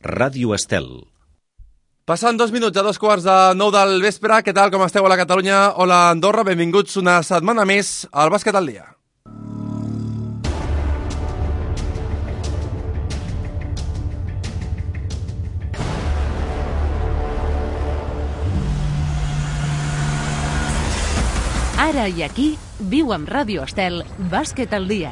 Ràdio Estel. Passant 2 minuts a 2:15 del vespre. Què tal, com esteu? Hola Catalunya, hola Andorra, benvinguts una setmana més al Bàsquet al Dia. Ara i aquí, viu amb Ràdio Estel, Bàsquet al Dia.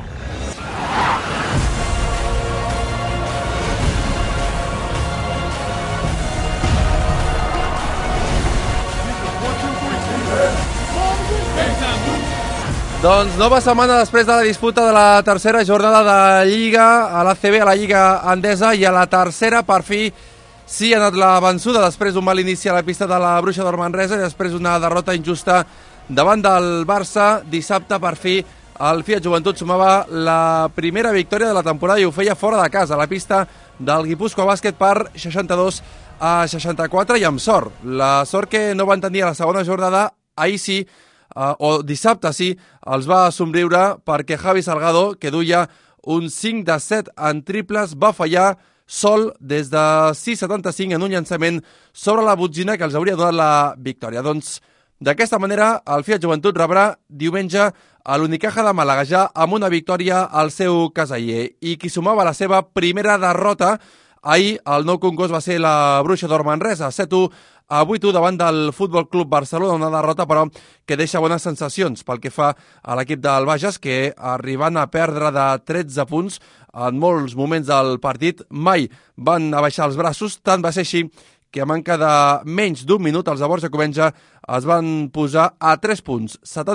Doncs nova setmana després de la disputa de la tercera jornada de Lliga a l'ACB, a la Lliga Endesa, i a la tercera, per fi, sí ha anat la vençuda després d'un mal inici a la pista de la Bruixa d'Or Manresa i després una derrota injusta davant del Barça. Dissabte, per fi, el Fiat Joventut sumava la primera victòria de la temporada i ho feia fora de casa, a la pista del Guipúscoa Bàsquet per 62-64 i amb sort. La sort que no van tenir a la segona jornada, ahir sí, o dissabte sí, els va somriure perquè Javi Salgado, que duia un 5 de 7 en triples, va fallar sol des de 6,75 en un llançament sobre la botzina que els hauria donat la victòria. Doncs d'aquesta manera el Fiat Joventut rebrà diumenge a l'Unicaja de Màlaga, ja amb una victòria al seu caseller, i qui sumava la seva primera derrota ahir al Nou Congost va ser la Bruixa d'Or Manresa, 7-1 a 8-1 davant del Futbol Club Barcelona, una derrota però que deixa bones sensacions pel que fa a l'equip del Bages, que arribant a perdre de 13 punts en molts moments del partit mai van abaixar els braços. Tant va ser així que a manca de menys d'un minut els de Borja Comenja es van posar a 3 punts,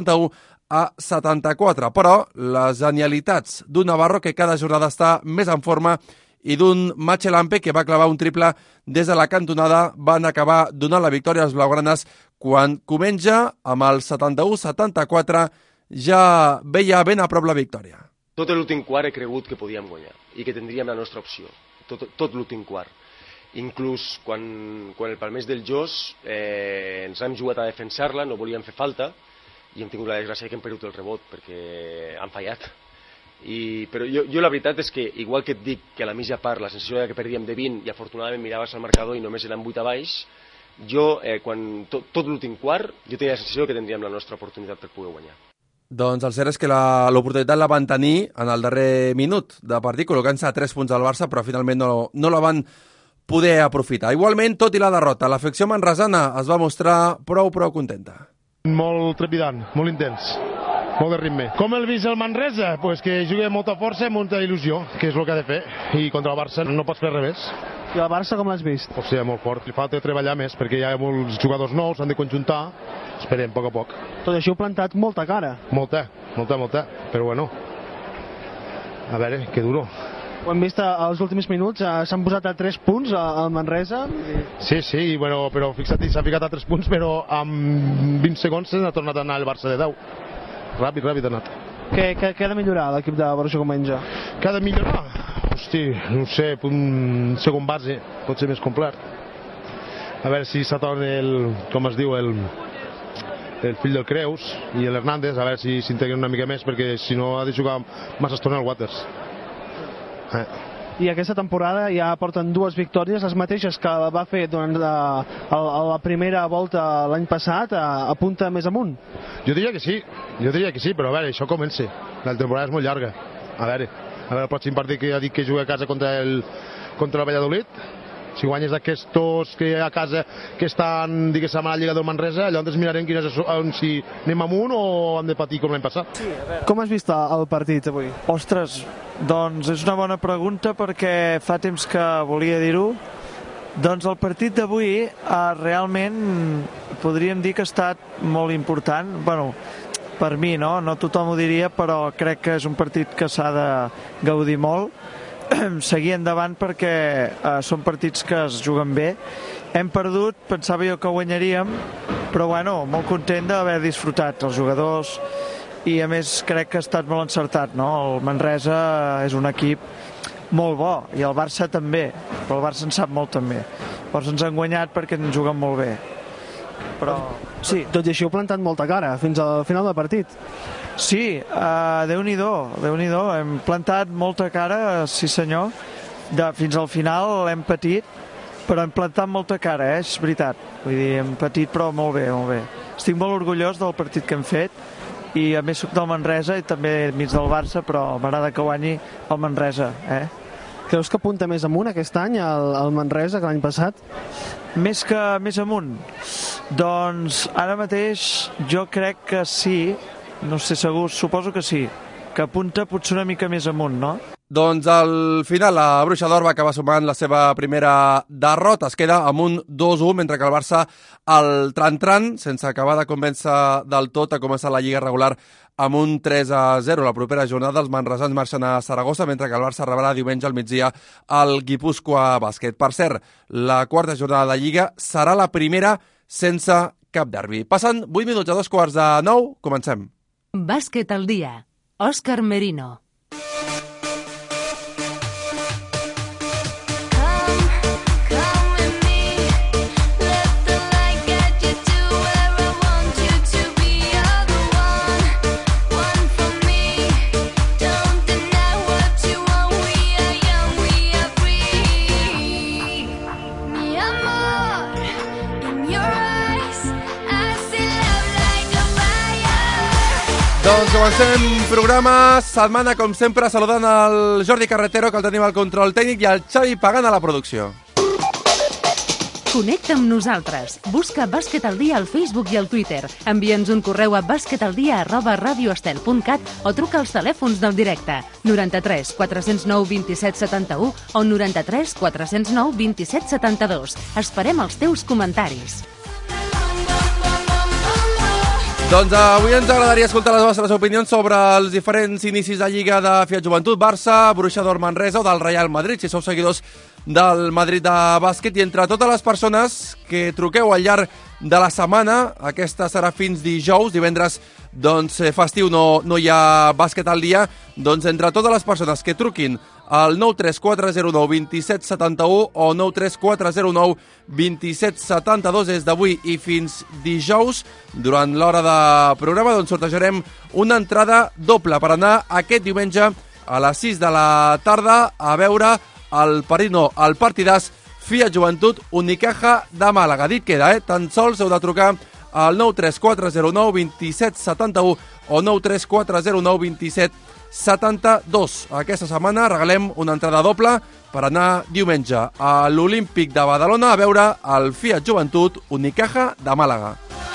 71-74, però les genialitats d'un Navarro que cada jornada està més en forma i d'un Machelampe que va clavar un triple des de la cantonada van acabar donant la victòria als blaugranes quan Comenja, amb el 71-74, ja veia ben a prop la victòria. Tot l'últim quart he cregut que podíem guanyar i que tindríem la nostra opció, tot l'últim quart. Inclús quan el palmés del Jos ens hem jugat a defensar-la, no volíem fer falta i hem tingut la desgràcia que hem perdut el rebot perquè han fallat. Però jo la veritat és que, igual que et dic que a la mitja part la sensació era que perdíem de 20 i afortunadament miraves al marcador i només eren 8 a baix, jo, tot l'últim quart, jo tenia la sensació que tindríem la nostra oportunitat per poder guanyar. Doncs el cert és que l'oportunitat la van tenir en el darrer minut de partit, col·locant-se a 3 punts al Barça, però finalment no la van poder aprofitar. Igualment, tot i la derrota, l'afecció manresana es va mostrar prou contenta. Molt trepidant, molt intens, molt de ritme. Com el vist el Manresa? Pues que jugui amb molta força i molta il·lusió, que és el que ha de fer, i contra el Barça no pots fer res més. I el Barça com l'has vist? O sigui, molt fort, li falta treballar més, perquè hi ha molts jugadors nous, s'han de conjuntar, esperem, a poc a poc. Tot això heu plantat molta cara. Molta, però bueno, a veure, que duro. Ho hem vist als últims minuts, s'han posat a 3 punts al Manresa. Sí, bueno, però fixa't, s'ha ficat a 3 punts, però en 20 segons s'ha tornat a anar el Barça de 10. Ràpid ha anat. Què ha de millorar l'equip de Borja Comenja? Què ha de millorar? Hosti, no sé, un segon base pot ser més complet. A veure si s'atorna com es diu, el fill del Creus i l'Hernández, a veure si s'integren una mica més, perquè si no ha de jugar massa estona el Waters. I aquesta temporada ja porten 2 victòries, les mateixes que va fer durant la primera volta l'any passat, a punta més amunt. Jo diria que sí, però a veure, això comença. La temporada és molt llarga. A veure el pròxim partit que ja dic que juga a casa contra el Valladolid. Si guanyes d'aquests que a casa que estan, diguéssim, a la Lliga del Manresa, llavors mirarem si anem amunt o hem de patir com l'any passat. Com has vist el partit avui? Ostres, doncs és una bona pregunta perquè fa temps que volia dir-ho. Doncs el partit d'avui realment podríem dir que ha estat molt important. Bueno, per mi, no tothom ho diria, però crec que és un partit que s'ha de gaudir molt, seguir endavant perquè són partits que es juguen bé. Hem perdut, pensava jo que guanyaríem, però bueno, molt content d'haver disfrutat els jugadors i a més crec que ha estat molt encertat, no? El Manresa és un equip molt bo i el Barça també, però el Barça en sap molt també. Llavors ens han guanyat perquè ens juguen molt bé. Però sí, tot i així heu plantat molta cara fins al final del partit. Sí, Déu-n'hi-do, hem plantat molta cara, sí senyor, fins al final hem patit, però hem plantat molta cara, és veritat. Vull dir, hem patit, però molt bé, molt bé. Estic molt orgullós del partit que hem fet, i a més soc del Manresa i també mig del Barça, però m'agrada que guanyi el Manresa, Creus que apunta més amunt aquest any el Manresa que l'any passat? Més amunt? Doncs ara mateix jo crec que sí, no sé segur, suposo que sí, que apunta potser una mica més amunt, no? Doncs al final la Bruixa d'Or va acabar sumant la seva primera derrota. Es queda amb un 2-1, mentre que el Barça el tran-tran, sense acabar de convèncer del tot, ha començat la Lliga regular amb un 3-0. La propera jornada els manresans marxen a Saragossa, mentre que el Barça rebrà diumenge al migdia al Guipúscoa Bàsquet. Per cert, la quarta jornada de Lliga serà la primera sense cap derbi. Passen 8 minuts a 8:45, comencem. Bàsquet al dia. Òscar Merino. Doncs comencem programa, setmana com sempre, saludant el Jordi Carretero, que el tenim al control tècnic, i el Xavi Pagant a la producció. Connecta amb nosaltres. Busca Bàsquet al dia al Facebook i al Twitter. Envia'ns un correu a basquetaldia@radioestel.cat o truca als telèfons del directe 93 409 27 71 o 93 409 27 72. Esperem els teus comentaris. Doncs avui ens agradaria escoltar les vostres opinions sobre els diferents inicis de Lliga de Fiat Joventut, Barça, Bruixa d'Or Manresa o del Real Madrid, si sou seguidors del Madrid de bàsquet. I entre totes les persones que truqueu al llarg de la setmana, aquesta serà fins dijous, divendres doncs festiu no hi ha bàsquet al dia, doncs entre totes les persones que truquin al 93409 2771 o 93409 2772 des d'avui i fins dijous, durant l'hora de programa, doncs sortejarem una entrada doble per anar aquest diumenge a les 6 de la tarda a veure el partidàs Fiat Joventut Unicaja de Màlaga. Dit queda, tan sols heu de trucar al 93409 2771 o 93409 2772. Aquesta setmana regalem una entrada doble per anar diumenge a l'Olímpic de Badalona a veure el Fiat Joventut Unicaja de Màlaga.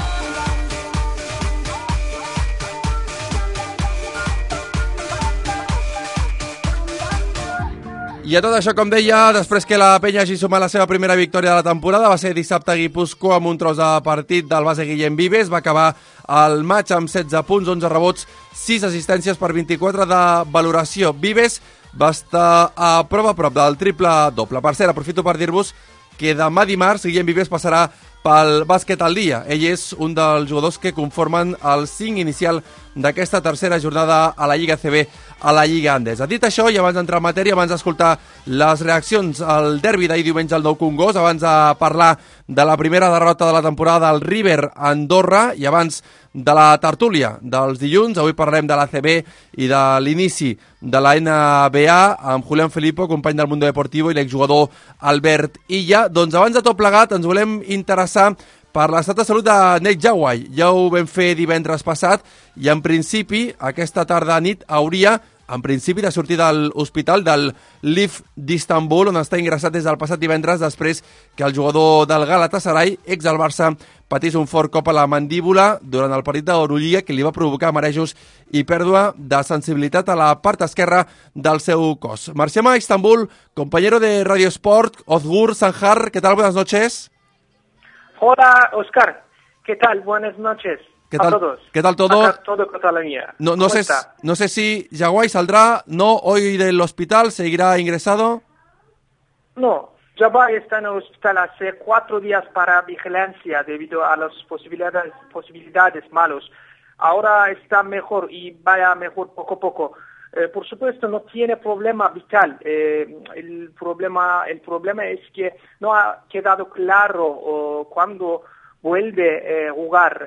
I a tot això, com deia, després que la penya hagi sumat la seva primera victòria de la temporada, va ser dissabte a Guipúscoa amb un tros de partit del base Guillem Vives. Va acabar el maig amb 16 punts, 11 rebots, 6 assistències per 24 de valoració. Vives va estar a prop del triple doble. Per cert, aprofito per dir-vos que demà dimarts Guillem Vives passarà pel bàsquet al dia. Ell és un dels jugadors que conformen el 5 inicial d'aquesta tercera jornada a la Lliga CB, a la Lliga Andesa. Dit això, i abans d'entrar en matèria, abans d'escoltar les reaccions al derbi d'ahir diumenge al Nou Congost, abans de parlar de la primera derrota de la temporada del River a Andorra i abans de la tertúlia dels dilluns, avui parlarem de l'ACB i de l'inici de la NBA amb Julián Filippo, company del Mundo Deportivo, i l'exjugador Albert Illa. Doncs abans de tot plegat ens volem interessar per l'estat de salut de Nate Jawai. Ja ho vam fer divendres passat i en principi aquesta tarda nit hauria de sortir de l'hospital del LIV d'Istanbul, on està ingressat des del passat divendres després que el jugador del Galatasaray, ex del Barça, patís un fort cop a la mandíbula durant el partit d'Eurolliga que li va provocar marejos i pèrdua de sensibilitat a la part esquerra del seu cos. Marxem a Istanbul, compañero de Radio Sport, Ozgur Sanjar, ¿qué tal? Buenas noches. Hola, Oscar. ¿Qué tal? Buenas noches a todos. ¿Qué tal todo? Acá todo Cataluña. No sé si Jawai saldrá, no, hoy del hospital, seguirá ingresado. No, Jawai está en el hospital hace 4 días para vigilancia debido a las posibilidades malas. Ahora está mejor y vaya mejor poco a poco. Por supuesto no tiene problema vital. El problema es que no ha quedado claro cuándo vuelve a jugar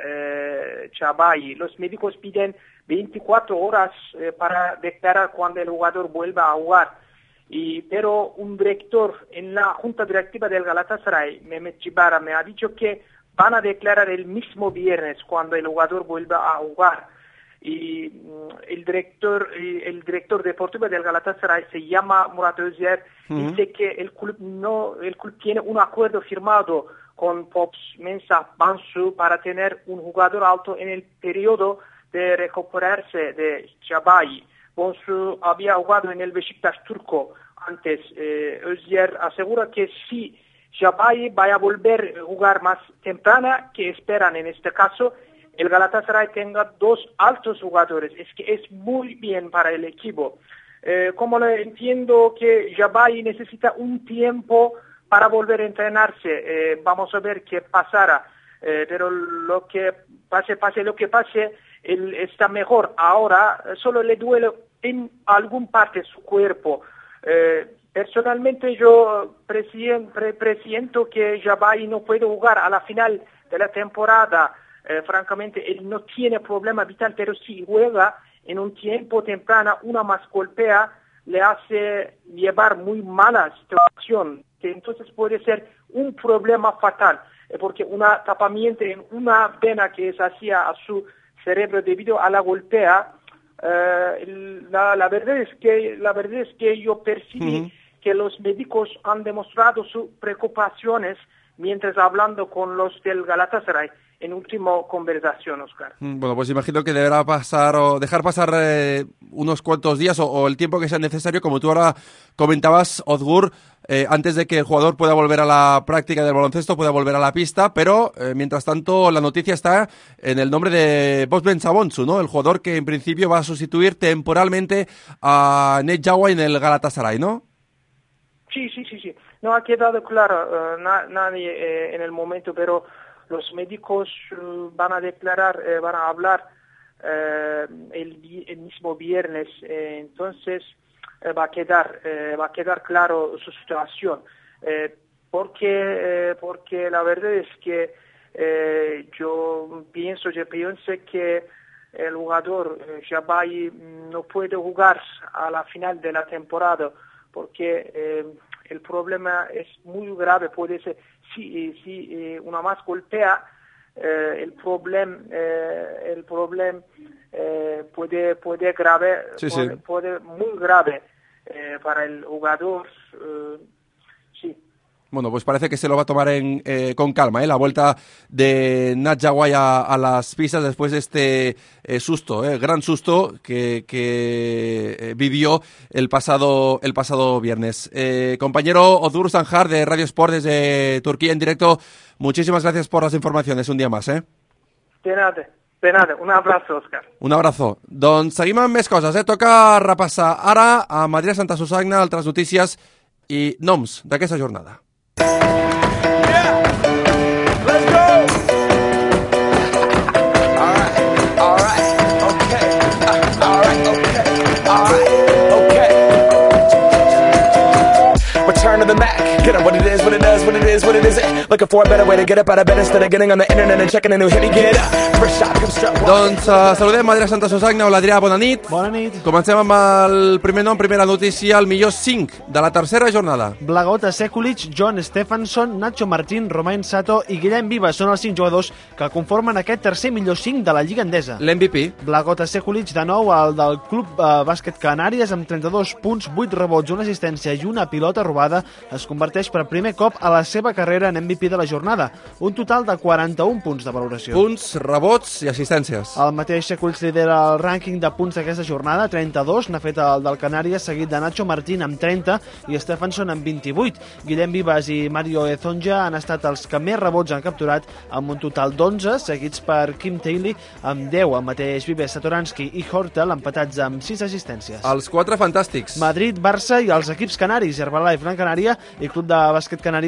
Jawai. Los médicos piden 24 horas para declarar cuando el jugador vuelva a jugar. Pero un director en la junta directiva del Galatasaray, Mehmet Cibara, me ha dicho que van a declarar el mismo viernes cuando el jugador vuelva a jugar. Y el director deportivo del Galatasaray se llama Murat Özyer, dice que el club tiene un acuerdo firmado con Pops Mensah Bansu para tener un jugador alto en el periodo de recuperarse de Cabaye. Bansu había jugado en el Beşiktaş turco antes. Özyer asegura que si Cabaye vaya a volver a jugar más temprana, que esperan en este caso el Galatasaray tenga 2 altos jugadores. Es que es muy bien para el equipo. Como le entiendo que Cabaye necesita un tiempo para volver a entrenarse. Vamos a ver qué pasará. Pero lo que pase lo que pase, él está mejor. Ahora solo le duele en algún parte de su cuerpo. Personalmente yo presiento que Cabaye no puede jugar a la final de la temporada. Francamente, él no tiene problema vital, pero si juega en un tiempo temprano, una más golpea, le hace llevar muy mala situación, que entonces puede ser un problema fatal, porque un tapamiento en una vena que es hacia a su cerebro debido a la golpea, la verdad es que yo percibí que los médicos han demostrado sus preocupaciones mientras hablando con los del Galatasaray en última conversación, Oscar. Bueno, pues imagino que deberá pasar o dejar pasar unos cuantos días o el tiempo que sea necesario, como tú ahora comentabas, Ozgur, antes de que el jugador pueda volver a la práctica del baloncesto, pueda volver a la pista, pero mientras tanto la noticia está en el nombre de Pops Mensah Bansu, ¿no? El jugador que en principio va a sustituir temporalmente a Nate Jaouai en el Galatasaray, ¿no? Sí. No ha quedado claro nadie en el momento, pero los médicos van a declarar, van a hablar el mismo viernes, entonces va a quedar claro su situación, porque la verdad es que yo pienso que el jugador Cabaye no puede jugar a la final de la temporada porque el problema es muy grave. Puede ser si una más golpea, el problema puede grave, puede muy grave para el jugador. Sí. Bueno, pues parece que se lo va a tomar con calma, la vuelta de Nate Jaouai a las pistas después de este susto, gran susto que vivió el pasado viernes. Compañero Ozgur Sanjar de Radio Sport desde Turquía en directo, muchísimas gracias por las informaciones un día más. De nada. Un abrazo, Òscar. Un abrazo. Doncs seguim amb més coses. Toca repassar ara a Madrid Santa Susagna altres notícies i noms d'aquesta jornada. Return to the Mac. Get up what it is, what it does, what it is, what it isn't. Looking for a better way to get up out of bed instead of getting on the internet and checking a new hit. Get up. Fresh shot, come straight. Doncs saludem Adrià Santa Susagna. Hola Adrià, bona nit. Bona nit. Comencem amb el primer nom, primera notícia, el millor 5 de la tercera jornada. Blagota Sekulic, John Stefansson, Nacho Martín, Romain Sato i Guillem Vives són els 5 jugadors que conformen aquest tercer millor 5 de la Lliga Endesa. L'MVP. Blagota Sekulic, de nou, el del Club Bàsquet Canàries, amb 32 punts, 8 rebots, una assistència i una pilota robada, es converteix per primer cop a la seva carrera en MVP de la jornada. Un total de 41 punts de valoració. Punts, rebots i assistències. El mateix Sekulic lidera el rànquing de punts d'aquesta jornada, 32, n'ha fet el del Canàries, seguit de Nacho Martín amb 30 i Stefansson amb 28. Guillem Vives i Mario Ezonja han estat els que més rebots han capturat, amb un total d'11, seguits per Kim Taylor amb 10, el mateix Vives, Satoransky i Hortel empatats amb 6 assistències. Els 4 fantàstics. Madrid, Barça i els equips canaris, Herbalife Gran Canària i Club de Bàsquet Canàries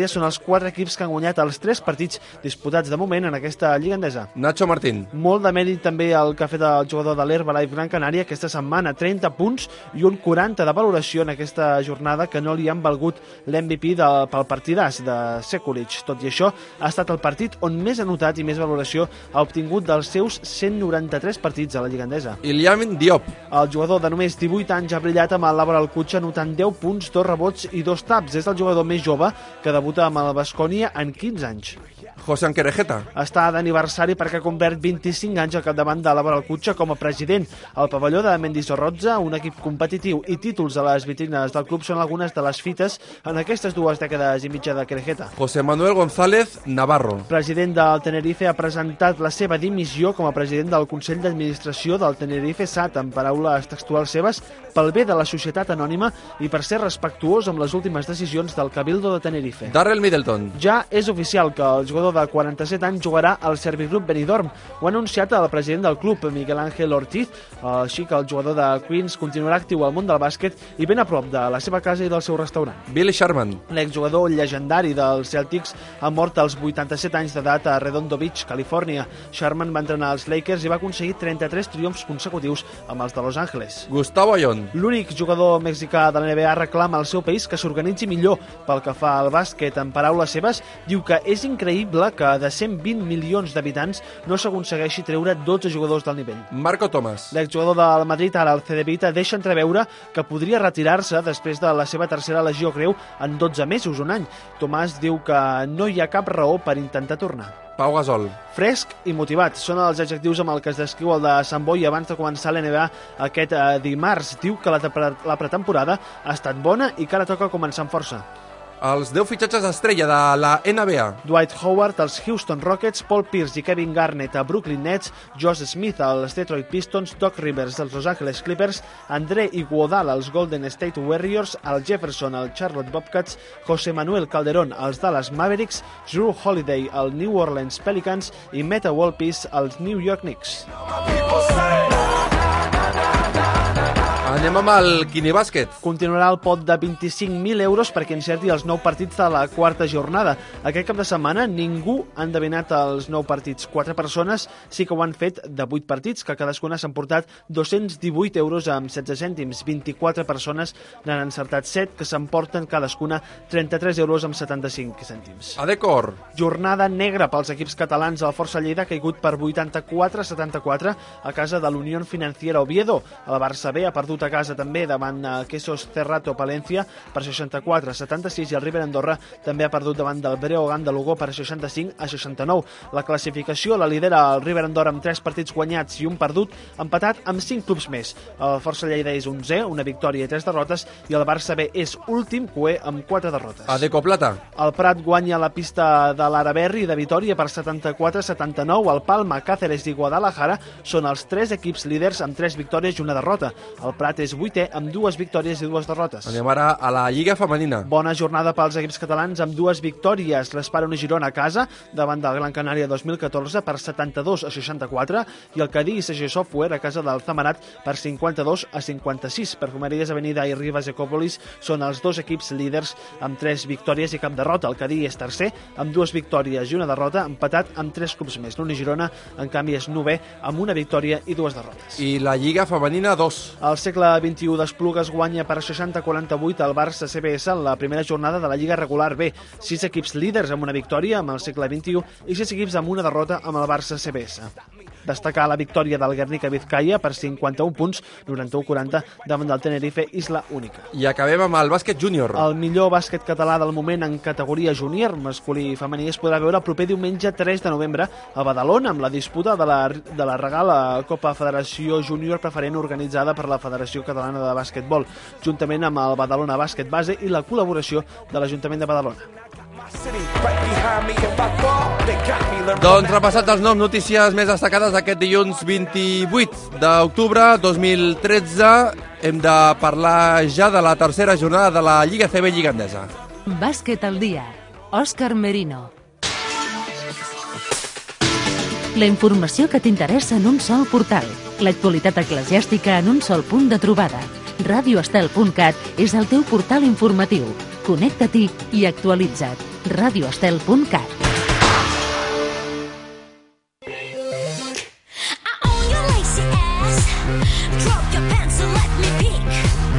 Canàries són els 4 equips que han guanyat els 3 partits disputats de moment en aquesta Lliga Endesa. Nacho Martín. Molt de mèrit també el que ha fet el jugador de l'Herbalife Gran Canària aquesta setmana, 30 punts i un 40 de valoració en aquesta jornada que no li han valgut l'MVP pel partidàs de Sekulic. Tot i això, ha estat el partit on més ha notat i més valoració ha obtingut dels seus 193 partits a la Lliga Endesa. Iliamin Diop. El jugador de només 18 anys ha brillat amb el Laboral Cutxa anotant 10 punts, 2 rebots i 2 taps. És el jugador més jove que debuta amb el Baskonia en 15 anys. José Anquerejeta. Està d'aniversari perquè ha complert 25 anys al capdavant de Laboral Cutxa com a president. El pavelló de Mendizorroza, un equip competitiu i títols a les vitrines del club són algunes de les fites en aquestes 2 dècades i mitja de Querejeta. José Manuel González Navarro. President del Tenerife, ha presentat la seva dimissió com a president del Consell d'Administració del Tenerife SAT, en paraules textuals seves, pel bé de la societat anònima i per ser respectuós amb les últimes decisions del Cabildo de Tenerife. Darrell Middleton. Ja és oficial que el jugador de 47 anys jugarà al Servigroup Benidorm. Ho ha anunciat el president del club, Miguel Ángel Ortiz, així que el jugador de Queens continuarà actiu al món del bàsquet i ben a prop de la seva casa i del seu restaurant. Billy Sharman. L'exjugador llegendari dels Celtics ha mort als 87 anys d'edat a Redondo Beach, Califòrnia. Sharman va entrenar als Lakers i va aconseguir 33 triomfs consecutius amb els de Los Angeles. Gustavo Ayón. L'únic jugador mexicà de la NBA reclama al seu país que s'organitzi millor pel que fa al bàsquet. En paraules seves, diu que és increïble que de 120 milions d'habitants no s'aconsegueixi treure 12 jugadors del nivell. Marco Tomàs. L'exjugador del Madrid, ara el CDVita, deixa entreveure que podria retirar-se després de la seva tercera lesió greu en 12 mesos, un any. Tomàs diu que no hi ha cap raó per intentar tornar. Pau Gasol. Fresc i motivat són els adjectius amb el que es descriu el de Sant Boi abans de començar l'NBA aquest dimarts. Diu que la pretemporada ha estat bona i que ara toca començar amb força. Els 10 fitxatges estrella de la NBA. Dwight Howard als Houston Rockets, Paul Pierce i Kevin Garnett a Brooklyn Nets, Josh Smith als Detroit Pistons, Doc Rivers als Los Angeles Clippers, André Iguodala als Golden State Warriors, Al Jefferson als Charlotte Bobcats, José Manuel Calderón als Dallas Mavericks, Jrue Holiday als New Orleans Pelicans i Metta World Peace als New York Knicks. Anem amb el Quinibàsquet. Continuarà el pot de 25.000 euros perquè encerti els 9 partits de la quarta jornada. Aquest cap de setmana ningú ha endevinat els 9 partits. 4 persones sí que ho han fet de 8 partits, que cadascuna s'han portat 218 euros amb 16 cèntims. 24 persones n'han encertat 7, que s'emporten cadascuna 33 euros amb 75 cèntims. Adecor. Jornada negra pels equips catalans. El Força Lleida ha caigut per 84-74 a casa de l'Unión Financiera Oviedo. El Barça B ha perdut a casa també davant Quesos Cerrato Palencia per 64-76 i el River Andorra també ha perdut davant del Breogán de Lugo per 65-69. La classificació la lidera el River Andorra amb 3 partits guanyats i un perdut, empatat amb 5 clubs més. El Força Lleida és 11, una victòria i 3 derrotes, i el Barça B és últim, cué, amb 4 derrotes. Adeco Plata. El Prat guanya la pista de l'Araberri de Vitòria per 74-79. El Palma, Cáceres i Guadalajara són els 3 equips líders amb 3 victòries i una derrota. El Prat és 8è amb 2 victòries i 2 derrotes. Anem ara a la Lliga Femenina. Bona jornada pels equips catalans amb 2 victòries. L'Esparano Girona a casa davant del Gran Canària 2014 per 72-64 i el Cadí SG Software a casa del Zamarat per 52-56. Perfumeries Avenida i Rivas Ecòpolis són els 2 equips líders amb 3 victòries i cap derrota. El Cadí és tercer amb 2 victòries i una derrota, empatat amb 3 clubs més. L'Uni Girona, en canvi, és 9è amb una victòria i 2 derrotes. I la Lliga Femenina 2. El segle XXI d'Esplugues guanya per 60-48 al Barça CBS en la primera jornada de la Lliga regular B. 6 equips líders amb una victòria amb el segle XXI i 6 equips amb una derrota amb el Barça CBS. Destacar la victòria del Guernica Vizcaya per 51 punts, 91-40, davant del Tenerife Isla Única. I acabem amb el bàsquet júnior. El millor bàsquet català del moment en categoria júnior, masculí i femení, es podrà veure el proper diumenge 3 de novembre a Badalona amb la disputa de la Regala Copa Federació Júnior Preferent organitzada per la Federació Catalana de Bàsquetbol, juntament amb el Badalona Bàsquet Base i la col·laboració de l'Ajuntament de Badalona. Doncs repassat les 9 notícies més destacades d'aquest dilluns 28 d'octubre 2013, hem de parlar ja de la tercera jornada de la Lliga CB Lliga Endesa. Bàsquet al dia. Òscar Merino. La informació que t'interessa en un sol portal. L'actualitat eclesiàstica en un sol punt de trobada. radioestel.cat és el teu portal informatiu. Connecta-t'hi i actualitza't. radioestel.cat. Drop your pants and let me pick.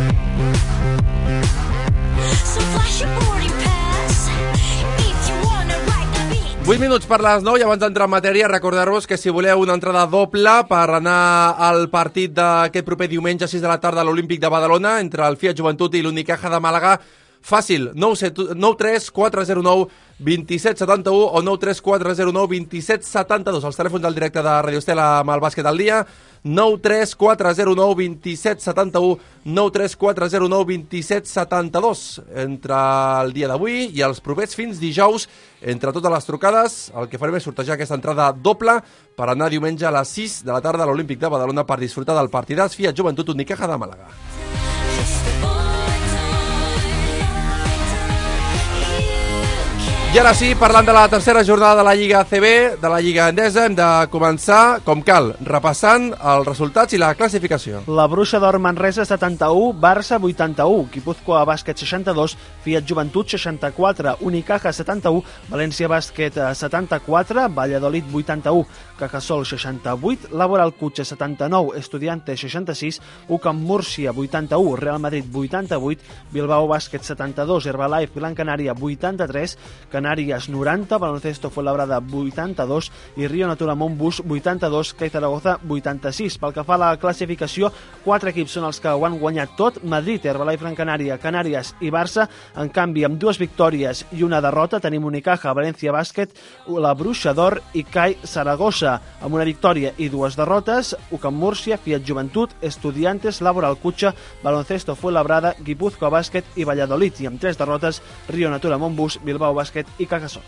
So flash your boarding pass if you wanna ride the beat. 8 minuts per les 9 i abans d'entrar en matèria, recordar-vos que si voleu una entrada doble per anar al partit d'aquest proper diumenge a 6 de la tarda a l'Olímpic de Badalona entre el Fiat Joventut i l'Unicaja de Màlaga, fàcil, 93 409 2771 o 93 409 2772, els telèfons del directe de Radio Estel amb el bàsquet al dia, 93 409 2771, 93 409 2772. Entre el dia d'avui i els propers fins dijous, entre totes les trucades, el que farem és sortejar aquesta entrada doble per anar diumenge a les 6 de la tarda a l'Olímpic de Badalona per disfrutar del partidàs Fiat Joventut Unicaja de Màlaga. I ara sí, parlant de la tercera jornada de la Lliga ACB, de la Lliga Endesa, hem de començar, com cal, repassant els resultats i la classificació. La Bruixa d'Or Manresa 71, Barça 81, Guipúzcoa Bàsquet 62, Fiat Joventut 64, Unicaja 71, València Bàsquet 74, Valladolid 81, Cajasol 68, Laboral Cutxa 79, Estudiantes 66, UCAM Múrcia 81, Real Madrid 88, Bilbao Bàsquet 72, Herbalife Gran Canària 83, Canàries 90, Baloncesto Fuenlabrada 82 i Río Natura Montbus 82, CAI Zaragoza 86. Pel que fa a la classificació, 4 equips són els que ho han guanyat tot: Madrid, Herbalife Gran Canària, Canàries i Barça. En canvi, amb 2 victòries i una derrota tenim Unicaja, València Bàsquet, la Bruixa d'Or i CAI Zaragoza. Amb una victòria i 2 derrotes, UCAM Múrcia, Fiat Joventut, Estudiantes, Laboral Cutxa, Baloncesto Fuenlabrada, Guipúzcoa Bàsquet i Valladolid. I amb 3 derrotes, Río Natura Montbus, Bilbao Bàsquet i Cajasol.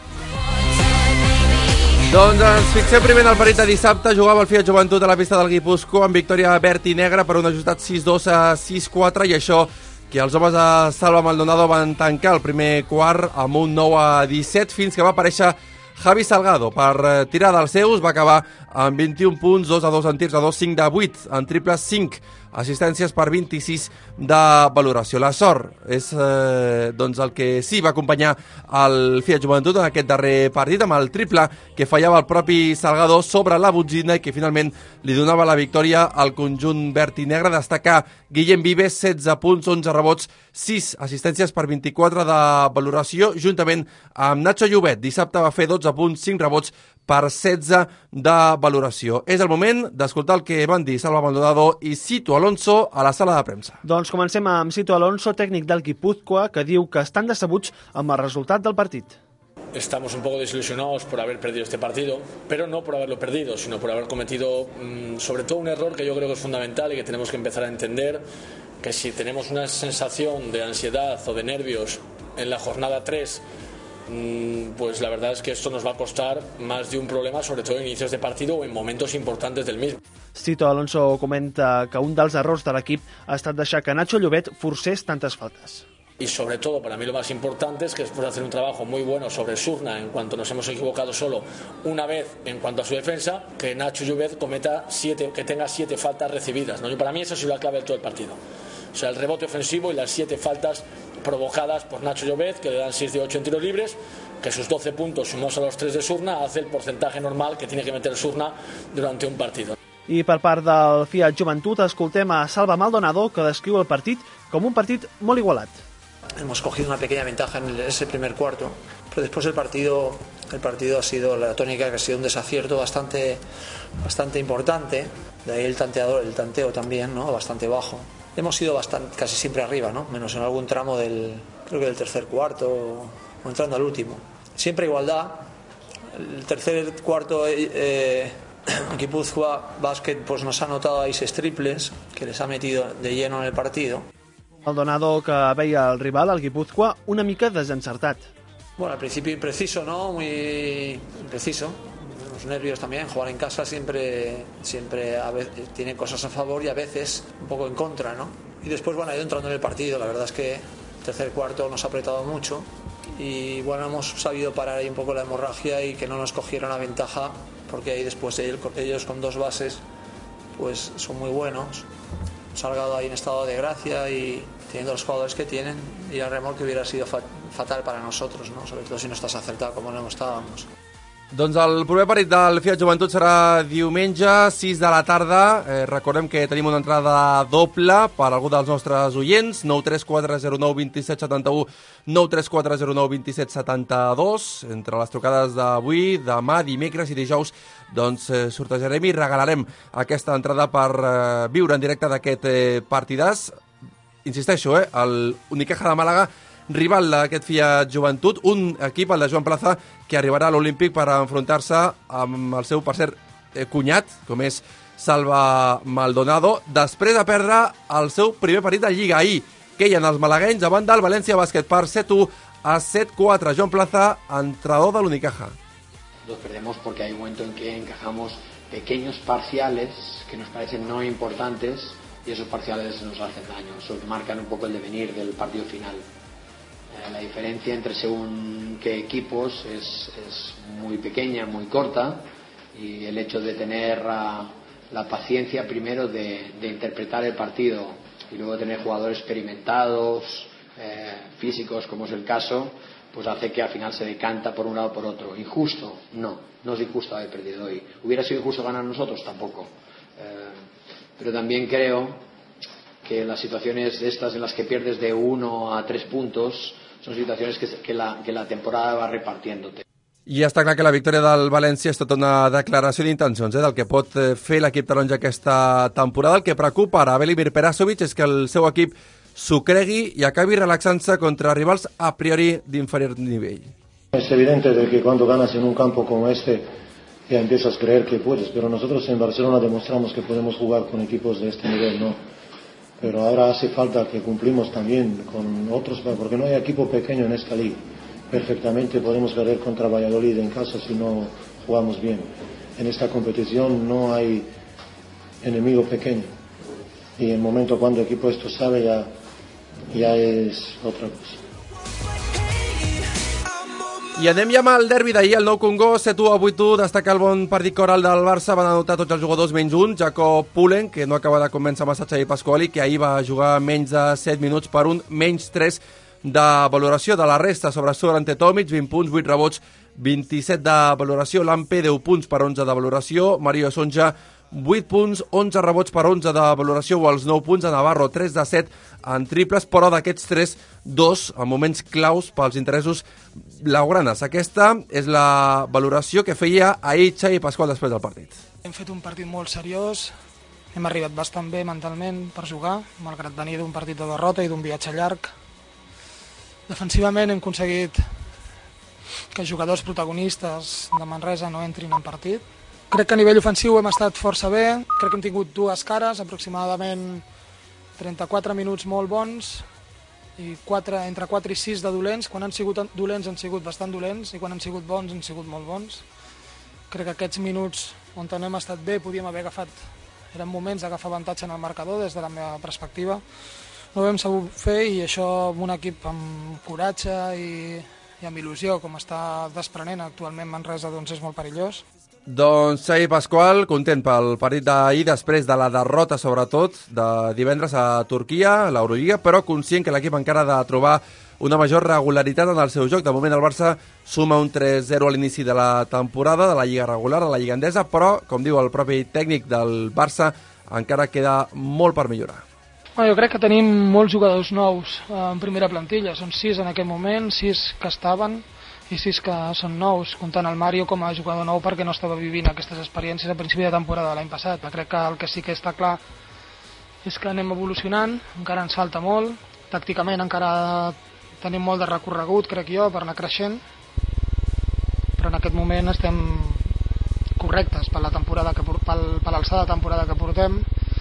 Doncs ens fixem primer en el partit de dissabte. Jugava el Fiat Joventut a la pista del Guipúzcoa amb victòria verd i negra per un ajustat 6-2 a 6-4, i això que els homes de Salva Maldonado van tancar el primer quart amb un 9-17 fins que va aparèixer Javi Salgado per tirar dels seus. Va acabar amb 21 punts, 2-2 en tirs, 5 de 8 en triples, 5 assistències per 26 de valoració. La sort és doncs el que sí va acompanyar el Fiat Joventut en aquest darrer partit, amb el triple que fallava el propi Salgado sobre la botzina i que finalment li donava la victòria al conjunt verd i negre. Destacar Guillem Vives, 16 punts, 11 rebots, 6 assistències per 24 de valoració, juntament amb Nacho Llobet. Dissabte va fer 12 punts, 5 rebots per 16 de valoració. És el moment d'escoltar el que van dir Salva Maldonado i Cito Alonso a la sala de premsa. Doncs comencem amb Cito Alonso, tècnic del Guipúzcoa, que diu que estan decebuts amb el resultat del partit. Estamos un poco desilusionados por haber perdido este partido, pero no por haberlo perdido, sino por haber cometido sobre todo un error que yo creo que es fundamental y que tenemos que empezar a entender, que si tenemos una sensación de ansiedad o de nervios en la jornada 3, pues la verdad es que esto nos va a costar más de un problema, sobre todo en inicios de partido o en momentos importantes del mismo. Cito Alonso comenta que un dels errors de l'equip ha estat deixar que Nacho Llobet forcés tantes faltes. Y sobre todo, para mí lo más importante es que después de hacer un trabajo muy bueno sobre Surna, en cuanto nos hemos equivocado solo una vez en cuanto a su defensa, que Nacho Llobet que tenga 7 faltas recibidas, ¿no? Y para mí eso ha sido la clave de todo el partido. O sea, el rebote ofensivo y las 7 faltas provocadas por Nacho Llobet, que le dan 6 de 8 en tiros libres, que sus 12 puntos sumados a los 3 de Surna hace el porcentaje normal que tiene que meter Surna durante un partido. I per part del Fiat Joventut escoltem a Salva Maldonado, que descriu el partit com un partit molt igualat. Hemos cogido una pequeña ventaja en ese primer cuarto, pero después el partido ha sido la tónica, que ha sido un desacierto bastante importante, de ahí el tanteo también, ¿no? Bastante bajo. Hemos ido casi siempre arriba, ¿no? Menos en algún tramo del tercer cuarto o entrando al último. Siempre igualdad. El tercer cuarto Guipúzcoa Bàsquet pues nos ha anotado ahí 6 triples que les ha metido de lleno en el partido. Maldonado, que veia el rival, el Guipúzcoa, una mica desencertat. Bueno, al principio impreciso, ¿no? Muy impreciso. Los nervios también. Jugar en casa siempre a veces tiene cosas a favor y a veces un poco en contra, ¿no? Y después, bueno, ha ido entrando en el partido. La verdad es que el tercer cuarto nos ha apretado mucho y, bueno, hemos sabido parar ahí un poco la hemorragia y que no nos cogieron la ventaja, porque ahí después ellos con 2 bases pues son muy buenos. Salgado ahí en estado de gracia y teniendo los jugadores que tienen, ir a remolque hubiera sido fatal para nosotros, ¿no? Sobre todo si no estás acertado como no estábamos. Doncs el proper partit del Fiat Joventut serà diumenge, 6 de la tarda. Recordem que tenim una entrada doble per algú dels nostres oients, 934092771, 934092772. Entre les trucades d'avui, demà, dimecres i dijous, doncs sortejarem i regalarem aquesta entrada per viure en directe d'aquest partidàs. Insisteixo, el Unicaja de Màlaga, rival d'aquest Fiat Joventut, un equip, el de Joan Plaza, que arribarà a l'Olímpic per enfrontar-se amb el seu, per cert, cunyat, com és Salva Maldonado, després de perdre el seu primer partit de Lliga ahir, queien els malaguenys davant del València Bàsquet per 7-1 a 7-4. Joan Plaza, entrenador de l'Unicaja. Los perdemos porque hay un momento en que encajamos pequeños parciales que nos parecen no importantes y esos parciales nos hacen daño, eso marcan un poco el devenir del partido final. La diferencia entre según qué equipos es muy pequeña, muy corta, y el hecho de tener la paciencia primero de interpretar el partido y luego tener jugadores experimentados, físicos, como es el caso, pues hace que al final se decanta por un lado o por otro. ¿Injusto? No es injusto haber perdido hoy. ¿Hubiera sido injusto ganar nosotros? Tampoco. Pero también creo que las situaciones de estas en las que pierdes de 1 a 3 puntos son situaciones que la temporada va repartiéndote. I està clar que la victòria del València és tota una declaració d'intencions del que pot fer l'equip taronja aquesta temporada. El que preocupa a Velimir Perasovic és que el seu equip s'ho cregui i acabi relaxant-se contra rivals a priori d'inferior nivell. Es evidente de que cuando ganas en un campo como este ya empiezas a creer que puedes, pero nosotros en Barcelona demostramos que podemos jugar con equipos de este nivel, ¿no? Pero ahora hace falta que cumplimos también con otros, porque no hay equipo pequeño en esta liga. Perfectamente podemos perder contra Valladolid en casa si no jugamos bien. En esta competición no hay enemigo pequeño. Y en el momento cuando el equipo esto sabe ya es otra cosa. I anem ja amb el derbi d'ahir, el Nou Congost, 7-1 a 8-1, destaca el bon partit coral del Barça, van anotar tots els jugadors menys un, Jacob Pullen, que no acaba de convèncer massa Xavi Pasquali, que ahir va jugar menys de 7 minuts per un menys 3 de valoració. De la resta, sobresurt ante Tomic, 20 punts, 8 rebots, 27 de valoració, Lampe, 10 punts per 11 de valoració, Mario Sonja, 8 punts, 11 rebots per 11 de valoració, o els 9 punts de Navarro, 3 de 7 en triples, però d'aquests 3, 2 en moments claus pels interessos blaugranes. Aquesta és la valoració que feia ahir Xavi Pasqual després del partit. Hem fet un partit molt seriós, hem arribat bastant bé mentalment per jugar, malgrat venir d'un partit de derrota i d'un viatge llarg. Defensivament hem aconseguit que jugadors protagonistes de Manresa no entrin en partit. Crec que a nivell ofensiu hem estat força bé, crec que hem tingut dues cares, aproximadament 34 minuts molt bons i entre 4 i 6 de dolents. Quan han sigut dolents han sigut bastant dolents i quan han sigut bons han sigut molt bons. Crec que aquests minuts on no hem estat bé podíem haver agafat, eren moments d'agafar avantatge en el marcador des de la meva perspectiva. No ho hem sabut fer i això amb un equip amb coratge i amb il·lusió com està desprenent actualment Manresa doncs és molt perillós. Doncs Xavi Pasqual, content pel partit d'ahir després de la derrota, sobretot, de divendres a Turquia, a l'Eurolliga, però conscient que l'equip encara ha de trobar una major regularitat en el seu joc. De moment el Barça suma un 3-0 a l'inici de la temporada, de la Lliga regular, de la Lliga Endesa, però, com diu el propi tècnic del Barça, encara queda molt per millorar. Jo crec que tenim molts jugadors nous en primera plantilla, són 6 en aquest moment, 6 que estaven i 6 que són nous, comptant el Mario com a jugador nou perquè no estava vivint aquestes experiències a principi de temporada de l'any passat. Crec que el que sí que està clar és que anem evolucionant, encara ens falta molt, tàcticament encara tenim molt de recorregut, crec jo, per anar creixent, però en aquest moment estem correctes per l'alçada de temporada que portem,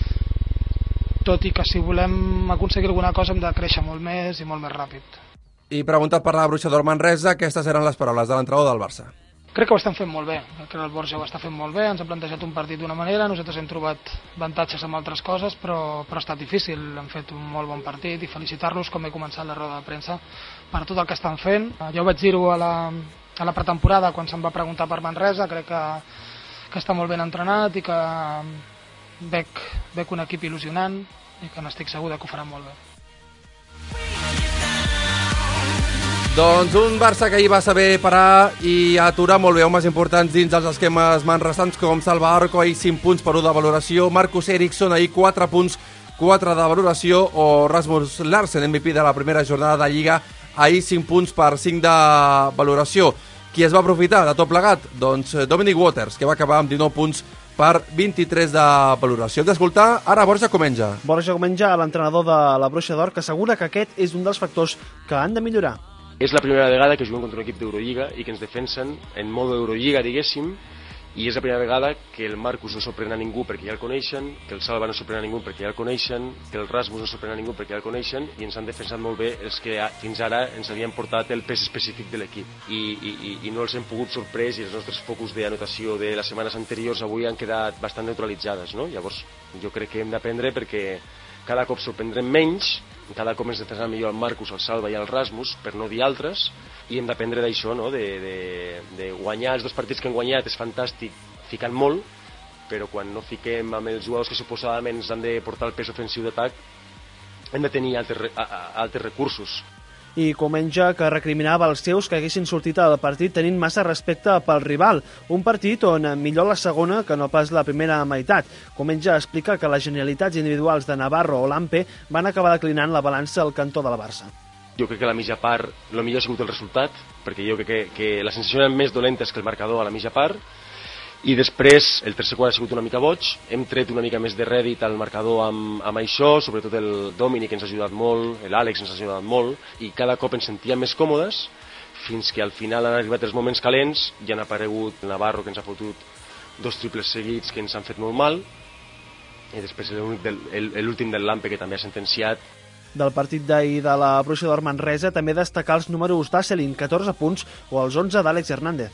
tot i que si volem aconseguir alguna cosa hem de créixer molt més i molt més ràpid. I preguntat per la Bruixa d'Or Manresa, aquestes eren les paraules de l'entrenador del Barça. Crec que ho estan fent molt bé, crec que el Borja ho està fent molt bé, ens ha plantejat un partit d'una manera, nosaltres hem trobat avantatges amb altres coses, però ha estat difícil, han fet un molt bon partit i felicitar-los com he començat la roda de premsa per tot el que estan fent. Ja ho vaig dir-ho a la pretemporada quan se'm va preguntar per Manresa, crec que està molt ben entrenat i que veig un equip il·lusionant i que n'estic segur que ho faran molt bé. Doncs un Barça que ahir va saber parar i aturar molt bé homes importants dins dels esquemes manressans com Salva Arco, ahir 5 punts per 1 de valoració, Marcus Eriksson ahir 4 punts, 4 de valoració, o Rasmus Larsen, MVP de la primera jornada de Lliga, ahir 5 punts per 5 de valoració. Qui es va aprofitar de tot plegat? Doncs Dominic Waters, que va acabar amb 19 punts per 23 de valoració. Hem d'escoltar ara Borja Comenja. Borja Comenja, l'entrenador de la Bruixa d'Or, que assegura que aquest és un dels factors que han de millorar. És la primera vegada que juguem contra un equip d'Eurolliga i que ens defensen en modo Eurolliga, diguéssim, i és la primera vegada que el Marcus no sorprèn a ningú perquè ja el coneixen, que el Salva no sorprèn a ningú perquè ja el coneixen, que el Rasmus no sorprèn a ningú perquè ja el coneixen, i ens han defensat molt bé els que fins ara ens havien portat el pes específic de l'equip. I no els hem pogut sorprès, i els nostres focus d'anotació de les setmanes anteriors avui han quedat bastant neutralitzades, no? Llavors jo crec que hem d'aprendre perquè cada cop sorprendrem menys, cada cop ens defensarà millor el Marcus, el Salva i el Rasmus, per no dir altres, i hem d'aprendre d'això, no? de guanyar els 2 partits que hem guanyat és fantàstic, ficant molt, però quan no fiquem amb els jugadors que suposadament ens han de portar el pes ofensiu d'atac, hem de tenir altres recursos. I Comenja, que recriminava als seus que haguessin sortit al partit tenint massa respecte pel rival. Un partit on millor la segona que no pas la primera meitat. Comenja explica que les genialitats individuals de Navarro o Lampe van acabar declinant la balança al cantó de la Barça. Jo crec que a la mitja part el millor ha sigut el resultat, perquè jo crec que les sensacions eren més dolentes que el marcador a la mitja part, i després el tercer quart ha sigut una mica boig, hem tret una mica més de rèdit al marcador amb això, sobretot el Dominic ens ha ajudat molt, l'Àlex ens ha ajudat molt, i cada cop ens sentíem més còmodes, fins que al final han arribat els moments calents, i han aparegut el Navarro, que ens ha fotut 2 triples seguits que ens han fet molt mal, i després l'últim del Lampe, que també ha sentenciat. Del partit d'ahir de la Bruixa d'Or Manresa també destacar els números d'Asselin, 14 punts, o els 11 d'Àlex Hernández.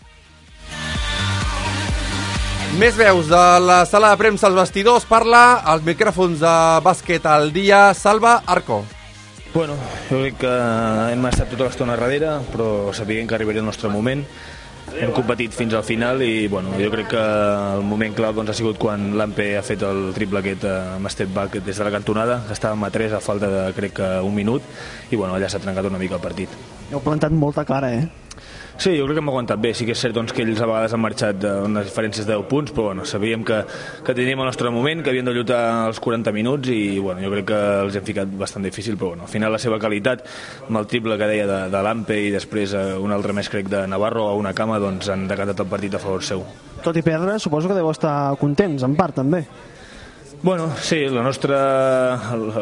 Més veus de la sala de premsa als vestidors. Parla als micròfons de bàsquet al dia Salva Arco. Bueno, jo crec que hem estat tota l'estona darrere, però sabíem que arribaria el nostre moment. Hem competit fins al final i bueno, jo crec que el moment clau doncs, ha sigut quan Lampe ha fet el triple aquest amb step back des de la cantonada. Estàvem a 3 a falta de crec que un minut i bueno, allà s'ha trencat una mica el partit. Heu plantat molta cara, Sí, jo crec que hem aguantat bé. Sí que és cert doncs, que ells a vegades han marxat unes diferències de 10 punts, però bueno, sabíem que teníem el nostre moment, que havíem de lluitar els 40 minuts i bueno, jo crec que els hem ficat bastant difícil, però bueno, al final la seva qualitat, amb el triple que deia de Lampe i després un altre més crec de Navarro a una cama, doncs han decantat el partit a favor seu. Tot i perdre, suposo que deu estar contents, en part, també. Bueno, sí, la nostra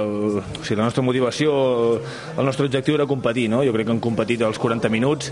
motivació, el nostre objectiu era competir, no? Jo crec que hem competit als 40 minuts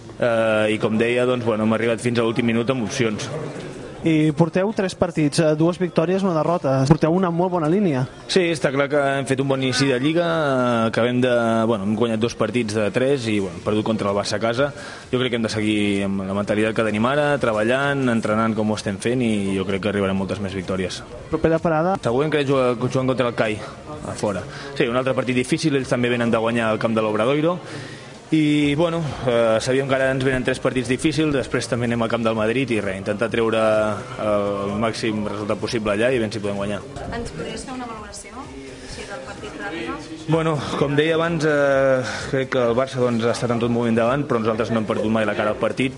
i com deia, doncs, bueno, hem arribat fins a l'últim minut amb opcions. I porteu 3 partits, 2 victòries, una derrota. Porteu una molt bona línia. Sí, està clar que hem fet un bon inici de Lliga, hem guanyat 2 partits de 3 i bueno, hem perdut contra el Barça a casa. Jo crec que hem de seguir amb la mentalitat que tenim ara, treballant, entrenant com ho estem fent i jo crec que arribarem moltes més victòries. Propera parada? Segurament que juguen contra el CAI, a fora. Sí, un altre partit difícil, ells també venen de guanyar al camp de l'Obradoiro. I bueno, sabíem que ara ens venen 3 partits difícils, després també anem al camp del Madrid i intentar treure el màxim resultat possible allà i ben si podem guanyar. Ens podries fer una valoració del partit ràpida? Bueno, com deia abans, crec que el Barça ha estat en tot moment davant, però nosaltres no hem perdut mai la cara al partit.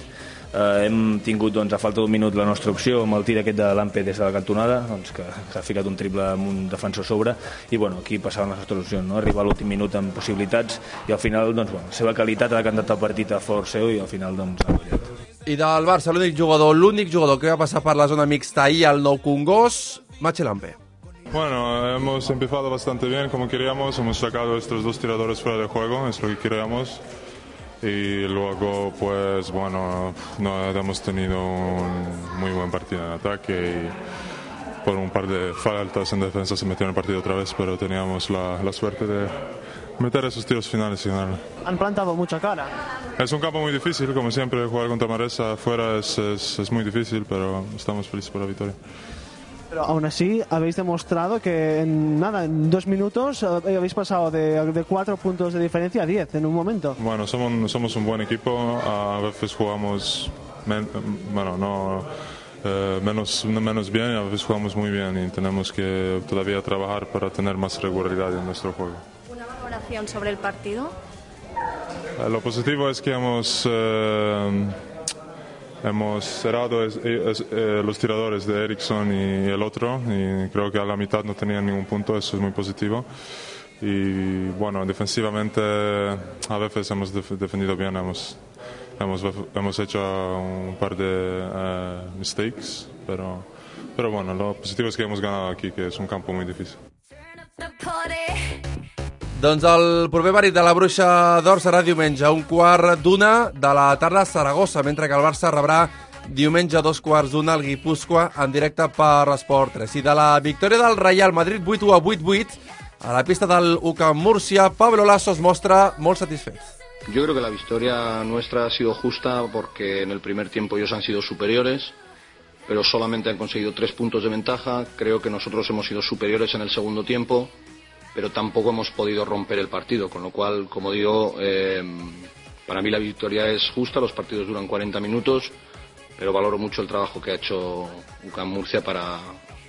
Hem tingut a falta d'un minut la nostra opció amb el tir aquest de Lampe des de la cantonada, que ha ficat un triple amb un defensor sobre i bueno, aquí passaven les nostres opcions, no? Arribar a l'últim minut amb possibilitats i al final la seva qualitat ha decantat el partit a favor seu i al final ha guanyat. I del Barça l'únic jugador que va passar per la zona mixta ahir al Nou Congost, Matxe Lampe. Bueno, hemos empezado bastante bien como queríamos, hemos sacado estos 2 tiradores fuera de juego, es lo que queríamos. Y luego pues bueno, no hemos tenido un muy buen partido en ataque y por un par de faltas en defensa se metió en el partido otra vez, pero teníamos la suerte de meter esos tiros finales y ganar. Han plantado mucha cara. Es un campo muy difícil, como siempre, jugar contra Manresa afuera es muy difícil, pero estamos felices por la victoria. Pero aún así habéis demostrado que en 2 minutos habéis pasado de 4 puntos de diferencia a 10 en un momento. Bueno, somos un buen equipo, a veces jugamos menos bien y a veces jugamos muy bien y tenemos que todavía trabajar para tener más regularidad en nuestro juego. ¿Una valoración sobre el partido? Lo positivo es que hemos cerrado los tiradores de Eriksson y el otro, y creo que a la mitad no tenían ningún punto, eso es muy positivo. Y bueno, defensivamente a veces hemos defendido bien, hemos hecho un par de mistakes, pero bueno, lo positivo es que hemos ganado aquí, que es un campo muy difícil. Doncs el proper partit de la Bruixa d'Or serà diumenge, a 1:15 de la tarda a Saragossa, mentre que el Barça rebrà diumenge a 2:15 al Guipúscoa en directe per Esport 3. I de la victòria del Real Madrid 8-1 a 8-8 a la pista del UCAM Múrcia, Pablo Lasso es mostra molt satisfet. Yo creo que la victoria nuestra ha sido justa porque en el primer tiempo ellos han sido superiores, pero solamente han conseguido 3 puntos de ventaja. Creo que nosotros hemos sido superiores en el segundo tiempo, pero tampoco hemos podido romper el partido, con lo cual, como digo, para mí la victoria es justa. Los partidos duran 40 minutos, pero valoro mucho el trabajo que ha hecho UCAM Murcia para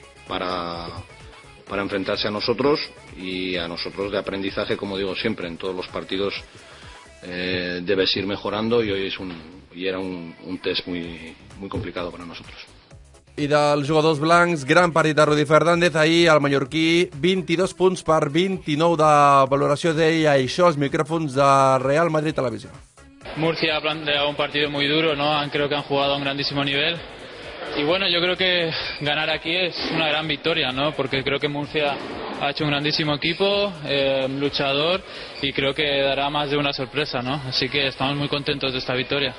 enfrentarse a nosotros y a nosotros de aprendizaje, como digo siempre, en todos los partidos debes ir mejorando y hoy era un test muy complicado para nosotros. I dels jugadors blancs, gran partit de Rudi Fernández. Ahir el mallorquí 22 punts per 29 de valoració, deia això als micròfons de Real Madrid Televisió. Murcia ha planteado un partido muy duro, ¿no? Creo que han jugado a un grandísimo nivel. Y bueno, yo creo que ganar aquí es una gran victoria, ¿no? Porque creo que Murcia ha hecho un grandísimo equipo, luchador, y creo que dará más de una sorpresa, ¿no? Así que estamos muy contentos de esta victoria.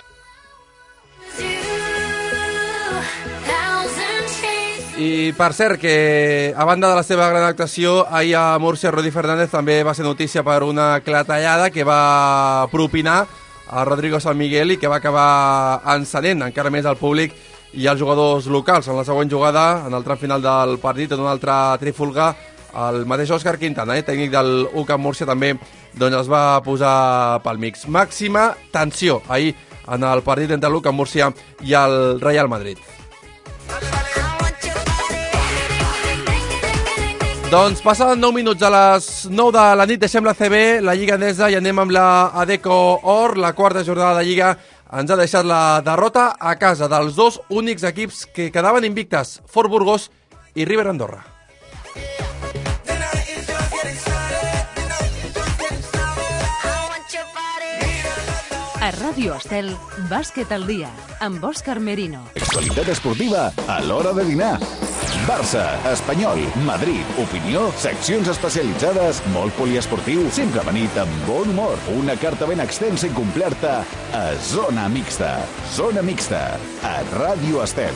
I per cert, que a banda de la seva gran actuació, ahir a Múrcia, Rudi Fernández també va ser notícia per una clatellada que va propinar a Rodrigo San Miguel i que va acabar encenent encara més al públic i als jugadors locals. En la següent jugada, en el tram final del partit, en una altra trífolga, el mateix Òscar Quintana, tècnic del UCAM Múrcia, també doncs es va posar pel mix. Màxima tensió ahir en el partit entre l'UCAM Múrcia i el Real Madrid. Doncs passen 9 minuts a les 9 de la nit, deixem la CB, la Lliga Endesa, i anem amb la Adecco Or. La quarta jornada de Lliga ens ha deixat la derrota a casa dels dos únics equips que quedaven invictes, Fort Burgos i River Andorra. A Ràdio Estel, bàsquet al dia, amb Òscar Merino. Actualitat esportiva a l'hora de dinar. Barça, Espanyol, Madrid, opinió, seccions especialitzades, molt poliesportiu, sempre venit amb bon humor. Una carta ben extensa i completa a Zona Mixta. Zona Mixta, a Ràdio Estel.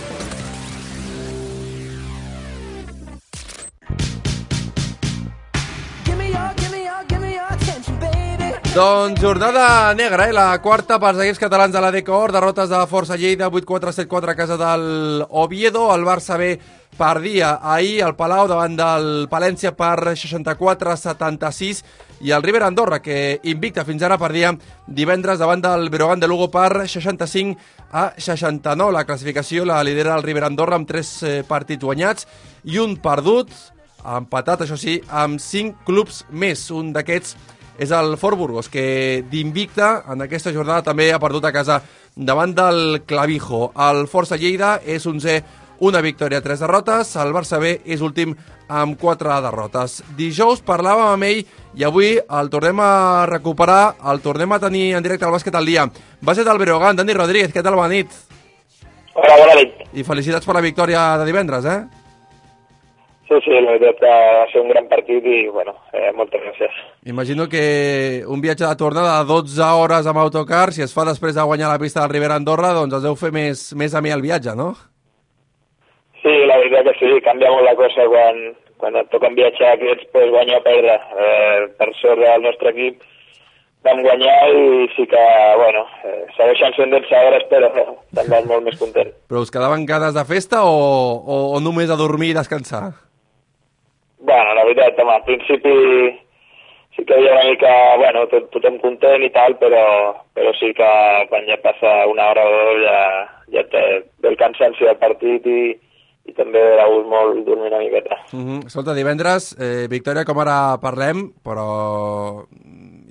Doncs jornada negra, la quarta pels equips catalans de l'Adecco Or, derrotes de Força Lleida, 8-4, 7-4 a casa del Oviedo. El Barça B perdia ahir al Palau davant del Palència per 64-76 i el River Andorra, que invicta fins ara, perdia divendres davant del Breogán de Lugo per 65-69. La classificació la lidera el River Andorra amb 3 partits guanyats i un perdut, empatat, això sí, amb 5 clubs més. Un d'aquests és el Fort Burgos, que d'invicta en aquesta jornada també ha perdut a casa davant del Clavijo. El Força Lleida és 11, una victòria, 3 derrotes. El Barça B és últim amb 4 derrotes. Dijous parlàvem amb ell i avui el tornem a recuperar, el tornem a tenir en directe al bàsquet al dia. Base del Breogán, Dani Rodríguez, què tal, bona nit? Hola, bona nit. I felicitats per la victòria de divendres, eh? Sí, la veritat que va ser un gran partit i, bueno, moltes gràcies. Imagino que un viatge de tornada de 12 hores amb autocar, si es fa després de guanyar la pista del River Andorra, doncs es deu fer més amè el viatge, no? Sí, la veritat que sí, canvia molt la cosa quan et toquen viatjar aquests, pues, guanyar o perdre. Per sort del nostre equip vam guanyar i sí que, bueno, segueixen sent 12 hores, però també molt més content. Però us quedaven ganes de festa o només a dormir i descansar? Bueno, la veritat, home, al principi sí que hi ha una mica, bueno, tothom content i tal, però sí que quan ja passa una hora o dos ja té el cansanci del partit i també era gust molt dormir una miqueta. Escolta, divendres, victòria com ara parlem, però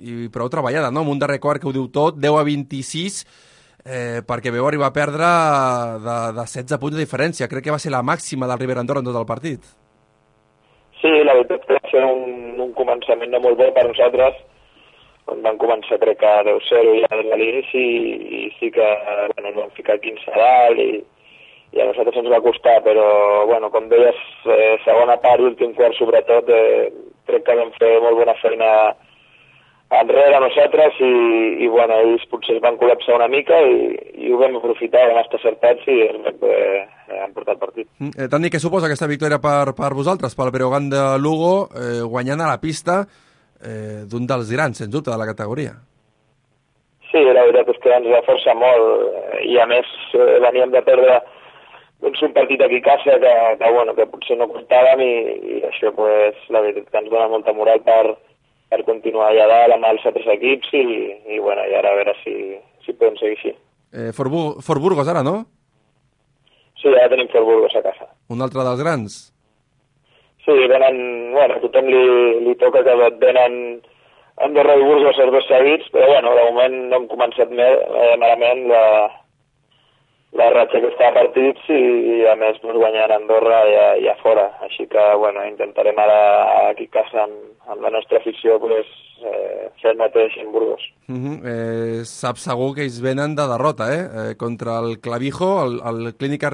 i prou treballada, no? Amb un darrer quart que ho diu tot, 10-26, perquè veu arribar a perdre de 16 punts de diferència. Crec que va ser la màxima del River Andorra en tot el partit. Sí, la veritat que va ser un començament no molt bo per nosaltres, on van començar crec que 10-0 ja des de l'inici i sí que bueno, ens van ficar 15 a dalt i a nosaltres ens va costar, però bueno, com deies, segona part i últim quart sobretot, crec que vam fer molt bona feina enrere nosaltres i bueno, ells potser es van col·lapsar una mica i ho vam aprofitar, vam estar acertats i han portat el partit. Dani, què suposa aquesta victòria per vosaltres, pel Breogán de Lugo, guanyant a la pista d'un dels grans, sens dubte, de la categoria? Sí, la veritat és que ens reforça molt i a més veníem de perdre un partit aquí a casa que bueno, que potser no comptàvem i això pues, la veritat que ens dona molta moral per continuar allà dalt amb els altres equips i bueno, i ara a veure si podem seguir així. Fort Burgos ara, no? Sí, ara tenim Fort Burgos a casa. Un altre dels grans? Sí, venen, bueno, a tothom li toca que venen Andorra i Burgos els dos seguits, però bueno, de moment no hem començat malament la ratxa que està a partits i a més pues, guanyant Andorra i a fora. Així que bueno, intentarem ara aquí a casa amb la nostra afició pues, fer el mateix en Burgos. Saps segur que ells venen de derrota, contra el Clavijo, el Clínica...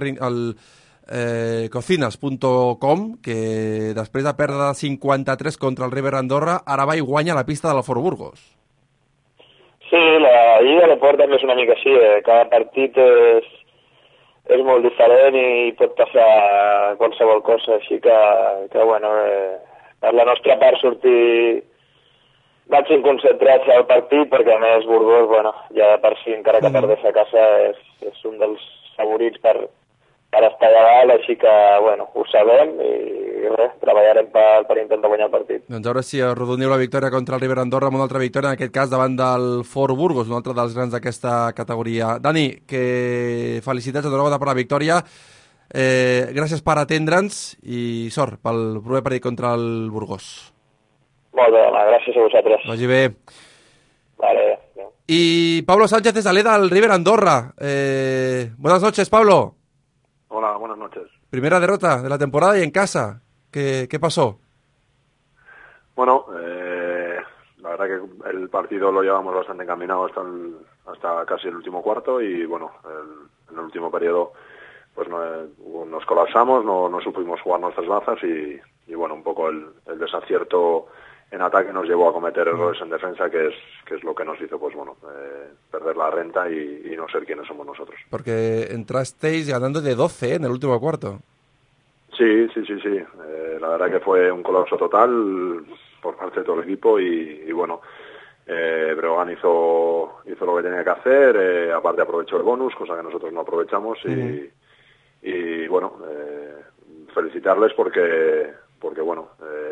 cocinas.com, que després de perdre 53 contra el River Andorra, ara va i guanya la pista del Fort Burgos. Sí, la lliga de Port també és una mica així, cada partit és molt diferent i pot passar qualsevol cosa, així que bueno, per la nostra part sortir màxim concentrats al partit, perquè a més Burgos, bueno, ja per si encara que perdés a casa és un dels favorits per estar allà dalt, així que, bueno, ho sabem i res, treballarem per intentar guanyar el partit. Doncs a veure si arrodoniu la victòria contra el River Andorra amb una altra victòria, en aquest cas davant del Fort Burgos, un altre dels grans d'aquesta categoria. Dani, que felicitats, enhorabona per la victòria, gràcies per atendre'ns i sort pel proper partit contra el Burgos. Molt bé, home, gràcies a vosaltres. Vagi bé. Vale. Y Pablo Sánchez de Saleda al River Andorra. Buenas noches, Pablo. Hola, buenas noches. Primera derrota de la temporada y en casa. ¿Qué pasó? Bueno, la verdad que el partido lo llevamos bastante encaminado hasta casi el último cuarto y bueno, en el último periodo pues nos colapsamos, no supimos jugar nuestras bazas y bueno, un poco el desacierto en ataque nos llevó a cometer errores en defensa, que es lo que nos hizo pues bueno, perder la renta y no ser quienes somos nosotros. Porque entrasteis ganando de 12 en el último cuarto. Sí. La verdad que fue un colapso total por parte de todo el equipo y bueno, Breogán hizo lo que tenía que hacer, aparte aprovechó el bonus, cosa que nosotros no aprovechamos y bueno, felicitarles porque bueno,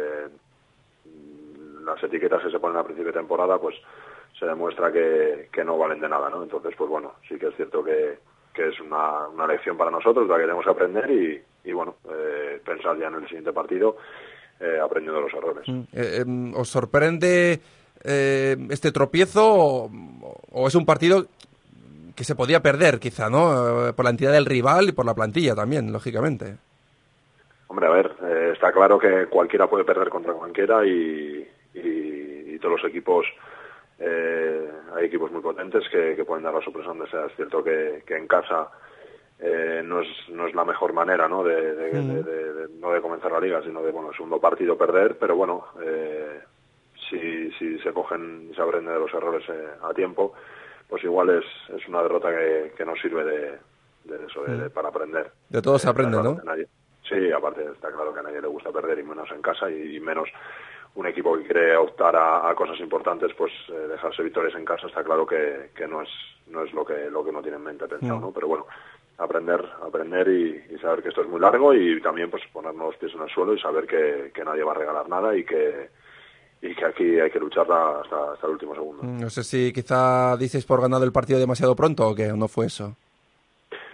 las etiquetas que se ponen a principio de temporada pues se demuestra que no valen de nada, ¿no? Entonces pues bueno, sí que es cierto que es una lección para nosotros, la que tenemos que aprender y bueno, pensar ya en el siguiente partido aprendiendo los errores. ¿Os sorprende este tropiezo o es un partido que se podía perder quizá, ¿no? Por la entidad del rival y por la plantilla también, lógicamente. Hombre, a ver, está claro que cualquiera puede perder contra cualquiera y todos los equipos, hay equipos muy potentes que pueden dar la sorpresa donde sea. Es cierto que en casa no es la mejor manera, ¿no? No de comenzar la liga, sino de, bueno, segundo partido perder, pero bueno, si se cogen y se aprenden de los errores a tiempo, pues igual es una derrota que nos sirve de eso, para aprender. De todo se aprende, ¿no? Sí, aparte está claro que a nadie le gusta perder y menos en casa y menos un equipo que quiere optar a cosas importantes, pues dejarse victorias en casa está claro que no es lo que uno tiene en mente pensado, ¿no? Pero bueno, aprender y saber que esto es muy largo y también pues ponernos los pies en el suelo y saber que nadie va a regalar nada y que aquí hay que luchar hasta el último segundo. No sé si quizá dices por ganado el partido demasiado pronto o que no fue eso.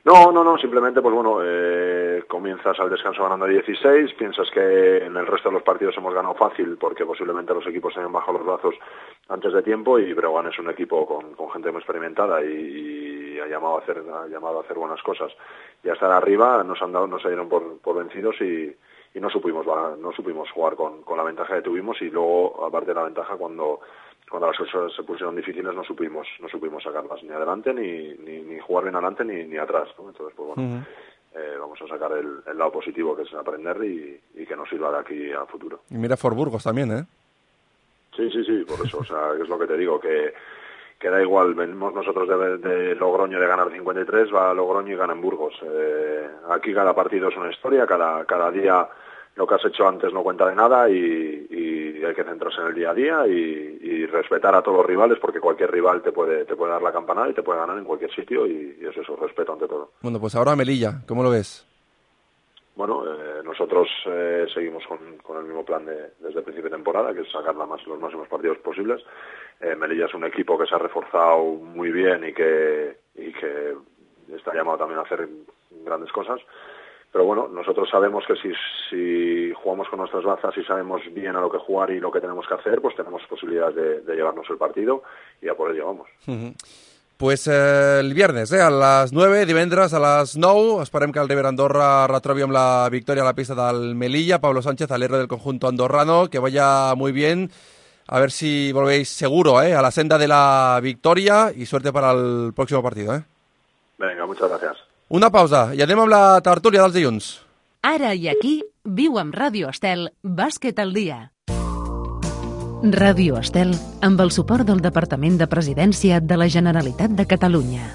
No, simplemente pues bueno, comienzas al descanso ganando 16, piensas que en el resto de los partidos hemos ganado fácil porque posiblemente los equipos se hayan bajado los brazos antes de tiempo y Breogán es un equipo con gente muy experimentada y ha llamado a hacer buenas cosas. Y hasta arriba nos dieron por vencidos y no supimos jugar con la ventaja que tuvimos y luego, aparte de la ventaja, cuando las cosas se pusieron difíciles no supimos sacarlas ni adelante ni jugar bien adelante ni atrás, ¿no? Entonces pues bueno, vamos a sacar el lado positivo, que es aprender y que nos sirva de aquí a futuro. Y mira For Burgos también, ¿eh? Sí, por eso, o sea, es lo que te digo, que da igual, venimos nosotros de Logroño de ganar 53, va a Logroño y gana en Burgos. Aquí cada partido es una historia, cada día lo que has hecho antes no cuenta de nada y hay que centrarse en el día a día y respetar a todos los rivales, porque cualquier rival te puede dar la campanada y te puede ganar en cualquier sitio y es eso, respeto ante todo. Bueno, pues ahora Melilla, ¿cómo lo ves? Bueno, nosotros seguimos con el mismo plan desde el principio de temporada, que es sacar los máximos partidos posibles. Melilla es un equipo que se ha reforzado muy bien y que está llamado también a hacer grandes cosas. Pero bueno, nosotros sabemos que si jugamos con nuestras bazas y sabemos bien a lo que jugar y lo que tenemos que hacer, pues tenemos posibilidades de llevarnos el partido y a por ello vamos. Pues el viernes, a les 9, divendres a les 9, esperem que el River Andorra retrobi amb la victòria a la pista del Melilla. Pablo Sánchez, al héroe del conjunto andorrano, que vaya muy bien, a ver si volvéis seguro a la senda de la victoria y suerte para el próximo partido. Venga, muchas gracias. Una pausa i anem amb la tertúlia dels dilluns. Ara i aquí, viu amb Ràdio Estel, Bàsquet al dia. Ràdio Estel, amb el suport del Departament de Presidència de la Generalitat de Catalunya.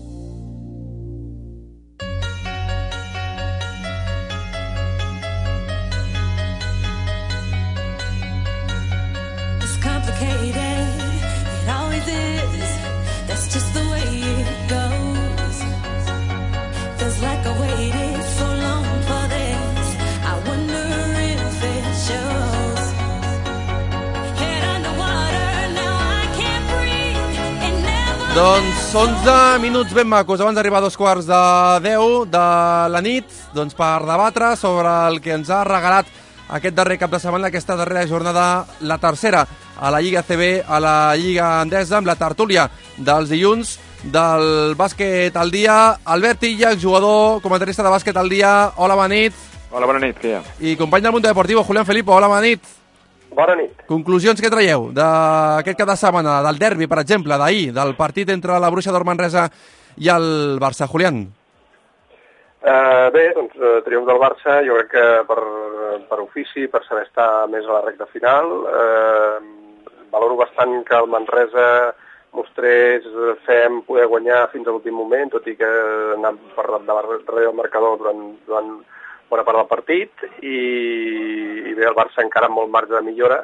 It's complicated, it always is. That's just the way it goes. Feels like I waited so long for this. I wonder if it shows. Head underwater, now I can't breathe. It never. Doncs 11 minuts ben macos abans d'arribar a 9:45 de la nit, doncs per debatre sobre el que ens ha regalat aquest darrer cap de setmana, aquesta darrera jornada, la tercera a la Lliga CB, a la Lliga Endesa, amb la tertúlia dels dilluns del bàsquet al dia. Albert Illa, jugador, comentarista de bàsquet al dia. Hola, bona nit. Hola, bona nit, què hi ha? I company del Mundo Deportivo, Julián Felipo. Hola, bona nit. Bona nit. Conclusions que traieu d'aquest cap de setmana, del derbi, per exemple, d'ahir, del partit entre la Bruixa d'Or Manresa i el Barça. Julián. Bé, doncs triomf del Barça, jo crec que per ofici, per saber estar més a la recta final. Valoro bastant que el Manresa mostrés fe en poder guanyar fins a l'últim moment, tot i que anant per darrere del marcador durant bona part del partit, i bé, el Barça encara amb molt marge de millora,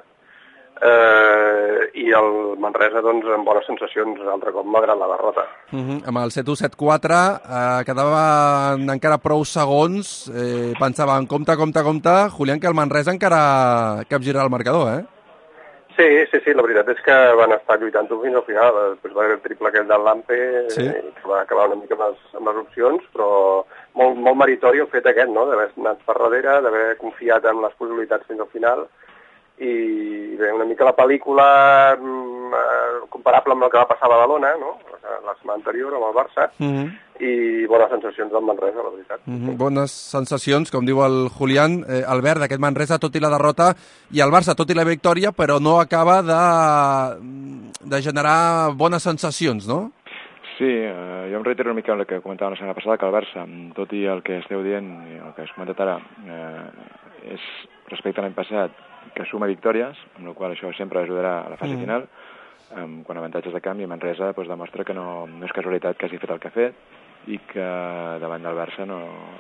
i el Manresa doncs amb bones sensacions altre cop malgrat la derrota. Amb el 7-1, 7-4 quedaven encara prou segons, pensàvem, compte, Julián, que el Manresa encara capgirarà el marcador, Sí, la veritat és que van estar lluitant-ho fins al final, després va haver el triple aquell del Lampe, que va acabar una mica amb les opcions, però molt meritori el fet aquest, no?, d'haver anat per darrere, d'haver confiat en les possibilitats fins al final, i bé, una mica la pel·lícula comparable amb el que va passar a Badalona, no?, la setmana anterior amb el Barça, i bones sensacions del Manresa, la veritat. Bones sensacions, com diu el Julián, Albert, d'aquest Manresa, tot i la derrota, i el Barça, tot i la victòria, però no acaba de generar bones sensacions, no? Sí, jo em reitero una mica el que comentava la setmana passada, que el Barça, tot i el que esteu dient, i el que has comentat ara, és respecte a l'any passat, que suma victòries, amb la qual això sempre ajudarà a la fase final, quan avantatges de canvi, Manresa doncs, demostra que no és casualitat que hagi fet el que ha fet i que davant del Barça no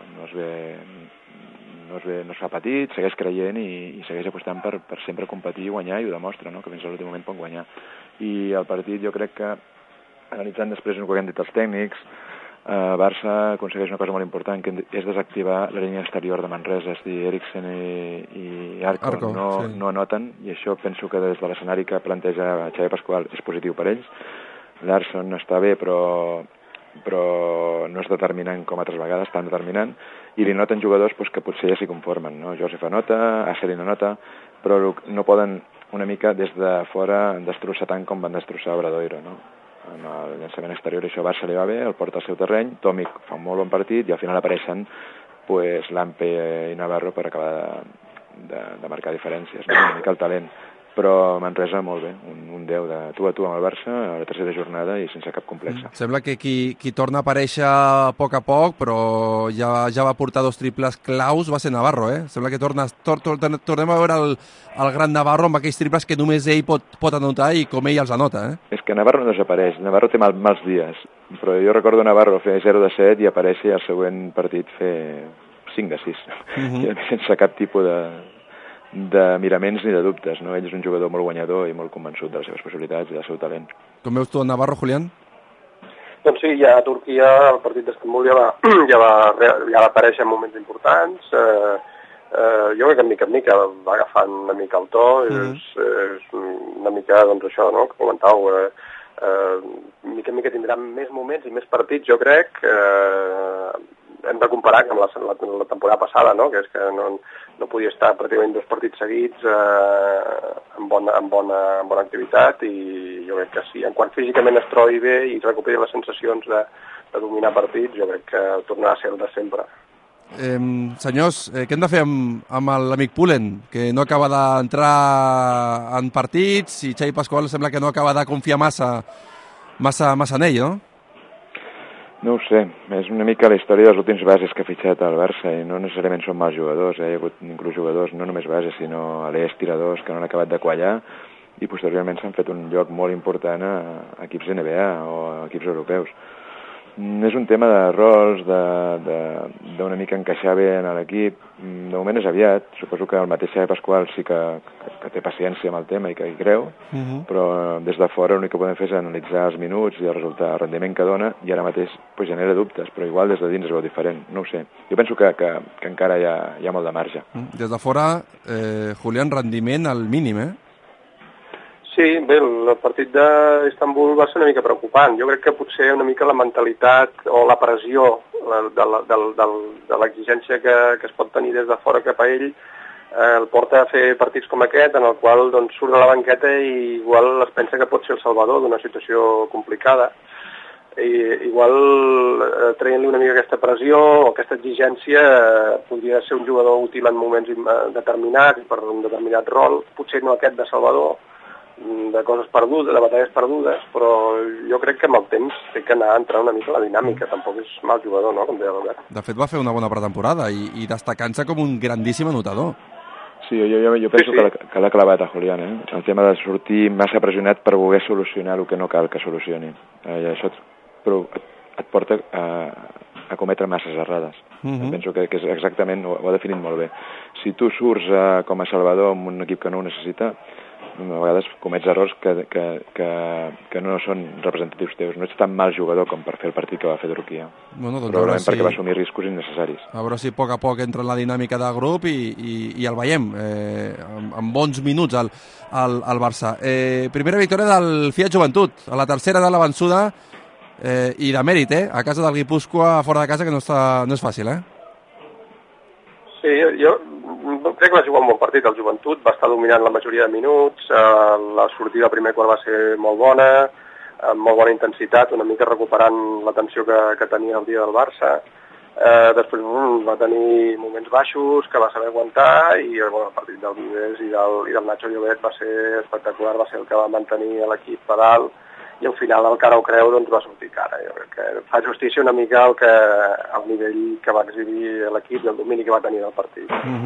es fa petit, segueix creient i segueix apostant per sempre competir i guanyar, i ho demostra, no?, que fins a l'últim moment pot guanyar. I el partit jo crec que, analitzant després el que han dit els tècnics, Barça aconsegueix una cosa molt important, que és desactivar la línia exterior de Manresa, és a dir, Eriksen i Arco no anoten, i això penso que des de l'escenari que planteja Xavi Pasqual és positiu per ells. Larson està bé, però però no és determinant com altres vegades, tan determinant, i li noten jugadors que potser ja s'hi conformen, no? Josef anota, Aselin anota, però no poden una mica des de fora destrossar tant com van destrossar Obradoiro, no? En el llançament exterior això a Barça li va bé, el porta al seu terreny, Tomic fa un molt bon partit i al final apareixen Lampe i Navarro per acabar de marcar diferències, no? Una mica el talent. Però Manresa molt bé, un 10 de tu a tu amb el Barça a la tercera jornada i sense cap complexa. Sembla que qui torna a aparèixer a poc, però ja va portar 2 triples claus, va ser Navarro, eh? Sembla que tornem a veure el gran Navarro amb aquells triples que només ell pot anotar i com ell els anota, eh? És que Navarro no desapareix, Navarro té mals dies, però jo recordo Navarro fer 0 de 7 i aparèixer al següent partit fer 5 de 6, sense cap tipus de miraments ni de dubtes, no? Ell és un jugador molt guanyador i molt convençut de les seves possibilitats i del seu talent. Com veus tu en Navarro, Julián? Doncs sí, ja a Turquia el partit d'Istanbul ja va aparèixer en moments importants. Jo crec que mica en mica va agafant una mica el to, és una mica, doncs això, no?, que comentàveu, mica en mica tindrà més moments i més partits, jo crec. Hem de comparar amb la temporada passada, no?, que és que no podia estar pràcticament 2 partits seguits amb bona activitat, i jo crec que sí, en quan físicament es trobi bé i recuperi les sensacions de dominar partits, jo crec que tornarà a ser el de sempre. Senyors, què hem de fer amb l'amic Pullen, que no acaba d'entrar en partits i Xavi Pasqual sembla que no acaba de confiar massa en ell, no? No ho sé, és una mica la història dels últims bases que ha fitxat el Barça i no necessàriament són mals jugadors, hi ha hagut inclús jugadors, no només bases, sinó alers tiradors que no han acabat de quallar i posteriorment s'han fet un lloc molt important a equips NBA o a equips europeus. És un tema de rols, d'una mica encaixar bé en l'equip. De moment és aviat, suposo que el mateix Xavi Pasqual sí que té paciència amb el tema i que hi creu, però des de fora l'únic que podem fer és analitzar els minuts i el rendiment que dona, i ara mateix genera dubtes, però igual des de dins es veu diferent, no ho sé. Jo penso que encara hi ha molt de marge. Des de fora, Julián, rendiment al mínim, eh? Sí, bé, el partit d'Istanbul va ser una mica preocupant. Jo crec que potser una mica la mentalitat o la pressió de l'exigència que es pot tenir des de fora cap a ell el porta a fer partits com aquest, en el qual doncs, surt a la banqueta i igual es pensa que pot ser el salvador d'una situació complicada. I igual traient-li una mica aquesta pressió o aquesta exigència podria ser un jugador útil en moments determinats i per un determinat rol, potser no aquest de salvador, de coses perdudes, de batalles perdudes, però jo crec que amb el temps té que anar a entrar una mica a la dinàmica, tampoc és mal jugador, no?, com deia l'Albert. De fet va fer una bona pretemporada i destacant-se com un grandíssim anotador. Sí, jo penso que l'ha clavat a Julián, eh? El tema de sortir massa pressionat per voler solucionar el que no cal que solucioni. Això et porta a cometre masses errades. Penso que és exactament, ho ha definit molt bé. Si tu surts com a salvador amb un equip que no ho necessita, a vegades comets errors que no són representatius teus. No ets tan mal jugador com per fer el partit que va fer Turquia. Probablement perquè va assumir riscos innecessaris. A veure si a poc entra en la dinàmica de grup i el veiem amb bons minuts al Barça. Primera victòria del Fiat Joventut, a la tercera de la vençuda i de mèrit, a casa del Guipúscoa, fora de casa, que no és fàcil, eh? Sí, jo crec que va jugar un bon partit. El Joventut va estar dominant la majoria de minuts, la sortida del primer quart va ser molt bona, amb molt bona intensitat, una mica recuperant la tensió que tenia el dia del Barça. Després va tenir moments baixos que va saber aguantar i el partit del Vives i del Nacho Llobet va ser espectacular, va ser el que va mantenir l'equip a dalt, i al final el cara ho creu doncs va sortir cara. Jo crec que fa justícia una mica al nivell que va exhibir l'equip i el domini que va tenir del partit.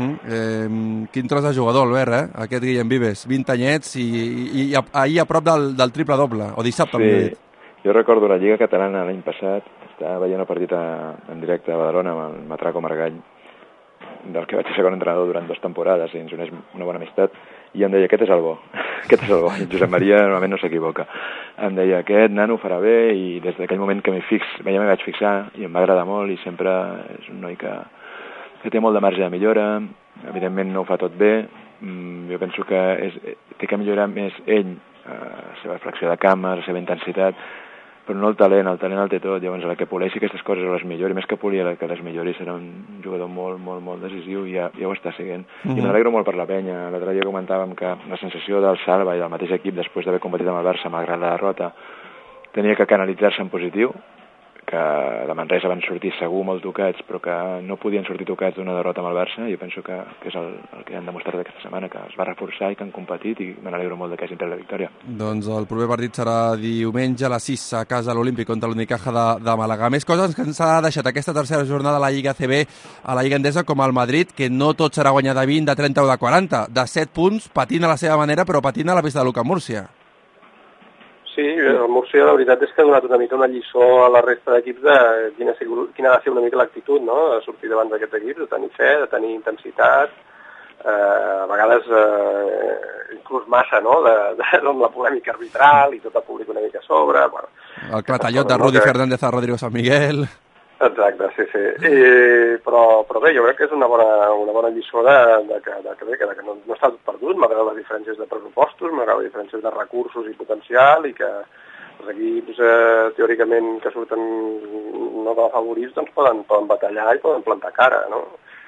Quin tros de jugador, Albert, aquest Guillem Vives, 20 anyets i ahir a prop del triple-doble, o dissabte. Sí, jo recordo la Lliga Catalana l'any passat, estava veient el partit en directe a Badalona amb el Matraco Margall, del que vaig ser segon entrenador durant 2 temporades i ens uneix una bona amistat, i em deia, aquest és el bo, aquest és el bo. I Josep Maria normalment no s'equivoca. Em deia, aquest nano ho farà bé, i des d'aquell moment que m'hi vaig fixar i em va agradar molt, i sempre és un noi que té molt de marge de millora, evidentment no ho fa tot bé, jo penso que té que millorar més ell, la seva flexió de cames, la seva intensitat, però no el talent el té tot. Llavors, la que poleixi aquestes coses o les millori, més que polir, que les millori, serà un jugador molt decisiu i ja ho està seguint. I m'alegro molt per la penya. L'altre dia comentàvem que la sensació del Salva i del mateix equip després d'haver competit amb el Barça, malgrat la derrota, tenia que canalitzar-se en positiu, que de Manresa van sortir segur molt tocats, però que no podien sortir tocats d'una derrota amb el Barça, i jo penso que és el que han demostrat aquesta setmana, que es va reforçar i que han competit, i me n'alegro molt que hagin tret la victòria. Doncs el proper partit serà diumenge a les 6 a casa l'Olímpic contra l'Unicaja de Màlaga. Més coses que ens ha deixat aquesta tercera jornada a la Lliga ACB, a la Lliga Endesa, com el Madrid, que no tot serà guanyar de 20, de 30 o de 40, de 7 punts, patint a la seva manera, però patint a la pista de l'UCAM Múrcia. Sí, el Múrcia la veritat és que ha donat una mica una lliçó a la resta d'equips de quina ha de ser una mica l'actitud, no?, de sortir davant d'aquests equips, de tenir fe, de tenir intensitat, a vegades inclús massa, no?, amb la polèmica arbitral i tot el públic una mica a sobre. Bueno, el clatallot de Rudi Fernández a Rodrigo San Miguel. Exacte, sí. Però bé, jo crec que és una bona lliçó de que no està tot perdut, malgrat les diferències de pressupostos, malgrat les diferències de recursos i potencial, i que els equips teòricament que surten no com a favorits doncs poden batallar i poden plantar cara, no?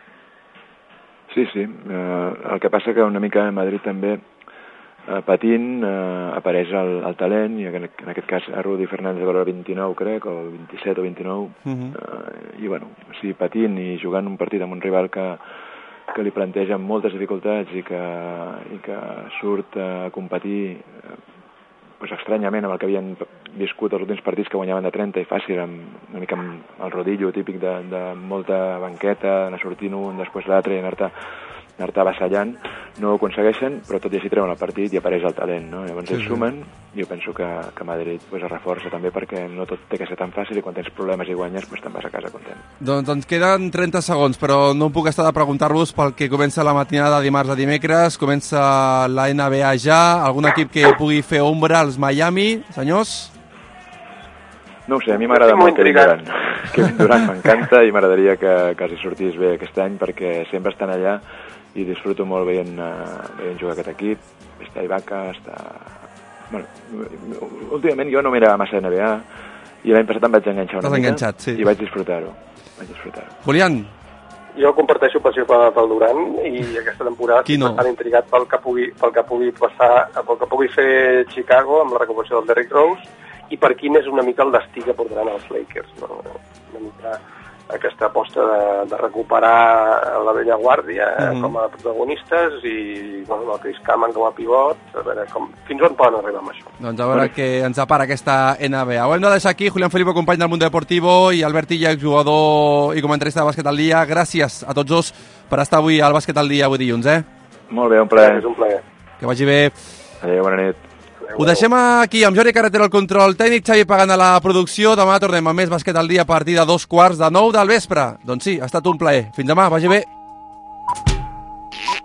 Sí. El que passa que una mica a Madrid també patint apareix el talent, i en aquest cas a Rudi Fernández valora 29, crec, o 27 o 29, i bueno, sí, patint i jugant un partit amb un rival que li planteja moltes dificultats i que surt a competir pues, estranyament amb el que havien viscut els últims partits, que guanyaven de 30 i fàcil, una mica amb el rodillo típic de molta banqueta, anar sortint un, després l'altre i anar-te avassallant. No ho aconsegueixen, però tot i així treuen el partit i apareix el talent, no? Llavors ells sumen, i jo penso que Madrid pues, es reforça també, perquè no tot té que ser tan fàcil, i quan tens problemes i guanyes pues, te'n vas a casa content. Doncs ens queden 30 segons, però no em puc estar de preguntar-vos pel que comença la matinada de dimarts a dimecres. Comença la NBA ja, algun equip que pugui fer ombra als Miami, senyors? No ho sé, a mi m'agrada molt Kevin Durant. Kevin Durant m'encanta i m'agradaria que els sortís bé aquest any, perquè sempre estan allà i disfruto molt veient jugar aquest equip. Està Ibaka, Bueno, últimament jo no mirava massa NBA i l'any passat em vaig enganxar una mica i vaig disfrutar-ho. Julián? Jo comparteixo passió pel Durant, i aquesta temporada estic tan intrigat pel que pugui fer Chicago amb la recuperació del Derrick Rose, i per quin és una mica el destí que portaran els Lakers, no? Una mica aquesta aposta de recuperar la vella guàrdia com a protagonistes, i bueno, el Chris Kaman com a pivot, a veure fins on poden arribar amb això. Doncs a veure què ens apara aquesta NBA. Ho hem de deixar aquí. Julián Felipe, company del Mundo Deportivo, i Albert Illa, jugador i comentarista de Bàsquet al Dia. Gràcies a tots dos per estar avui al Bàsquet al Dia avui dilluns, Molt bé, un plaer. És un plaer. Que vagi bé. Adéu, bona nit. Ho deixem aquí amb Jordi Carretero al control tècnic, Xavi Pagant a la producció. Demà tornem amb més Bàsquet al Dia a partir de 2:15 del vespre. Doncs sí, ha estat un plaer. Fins demà, vagi bé.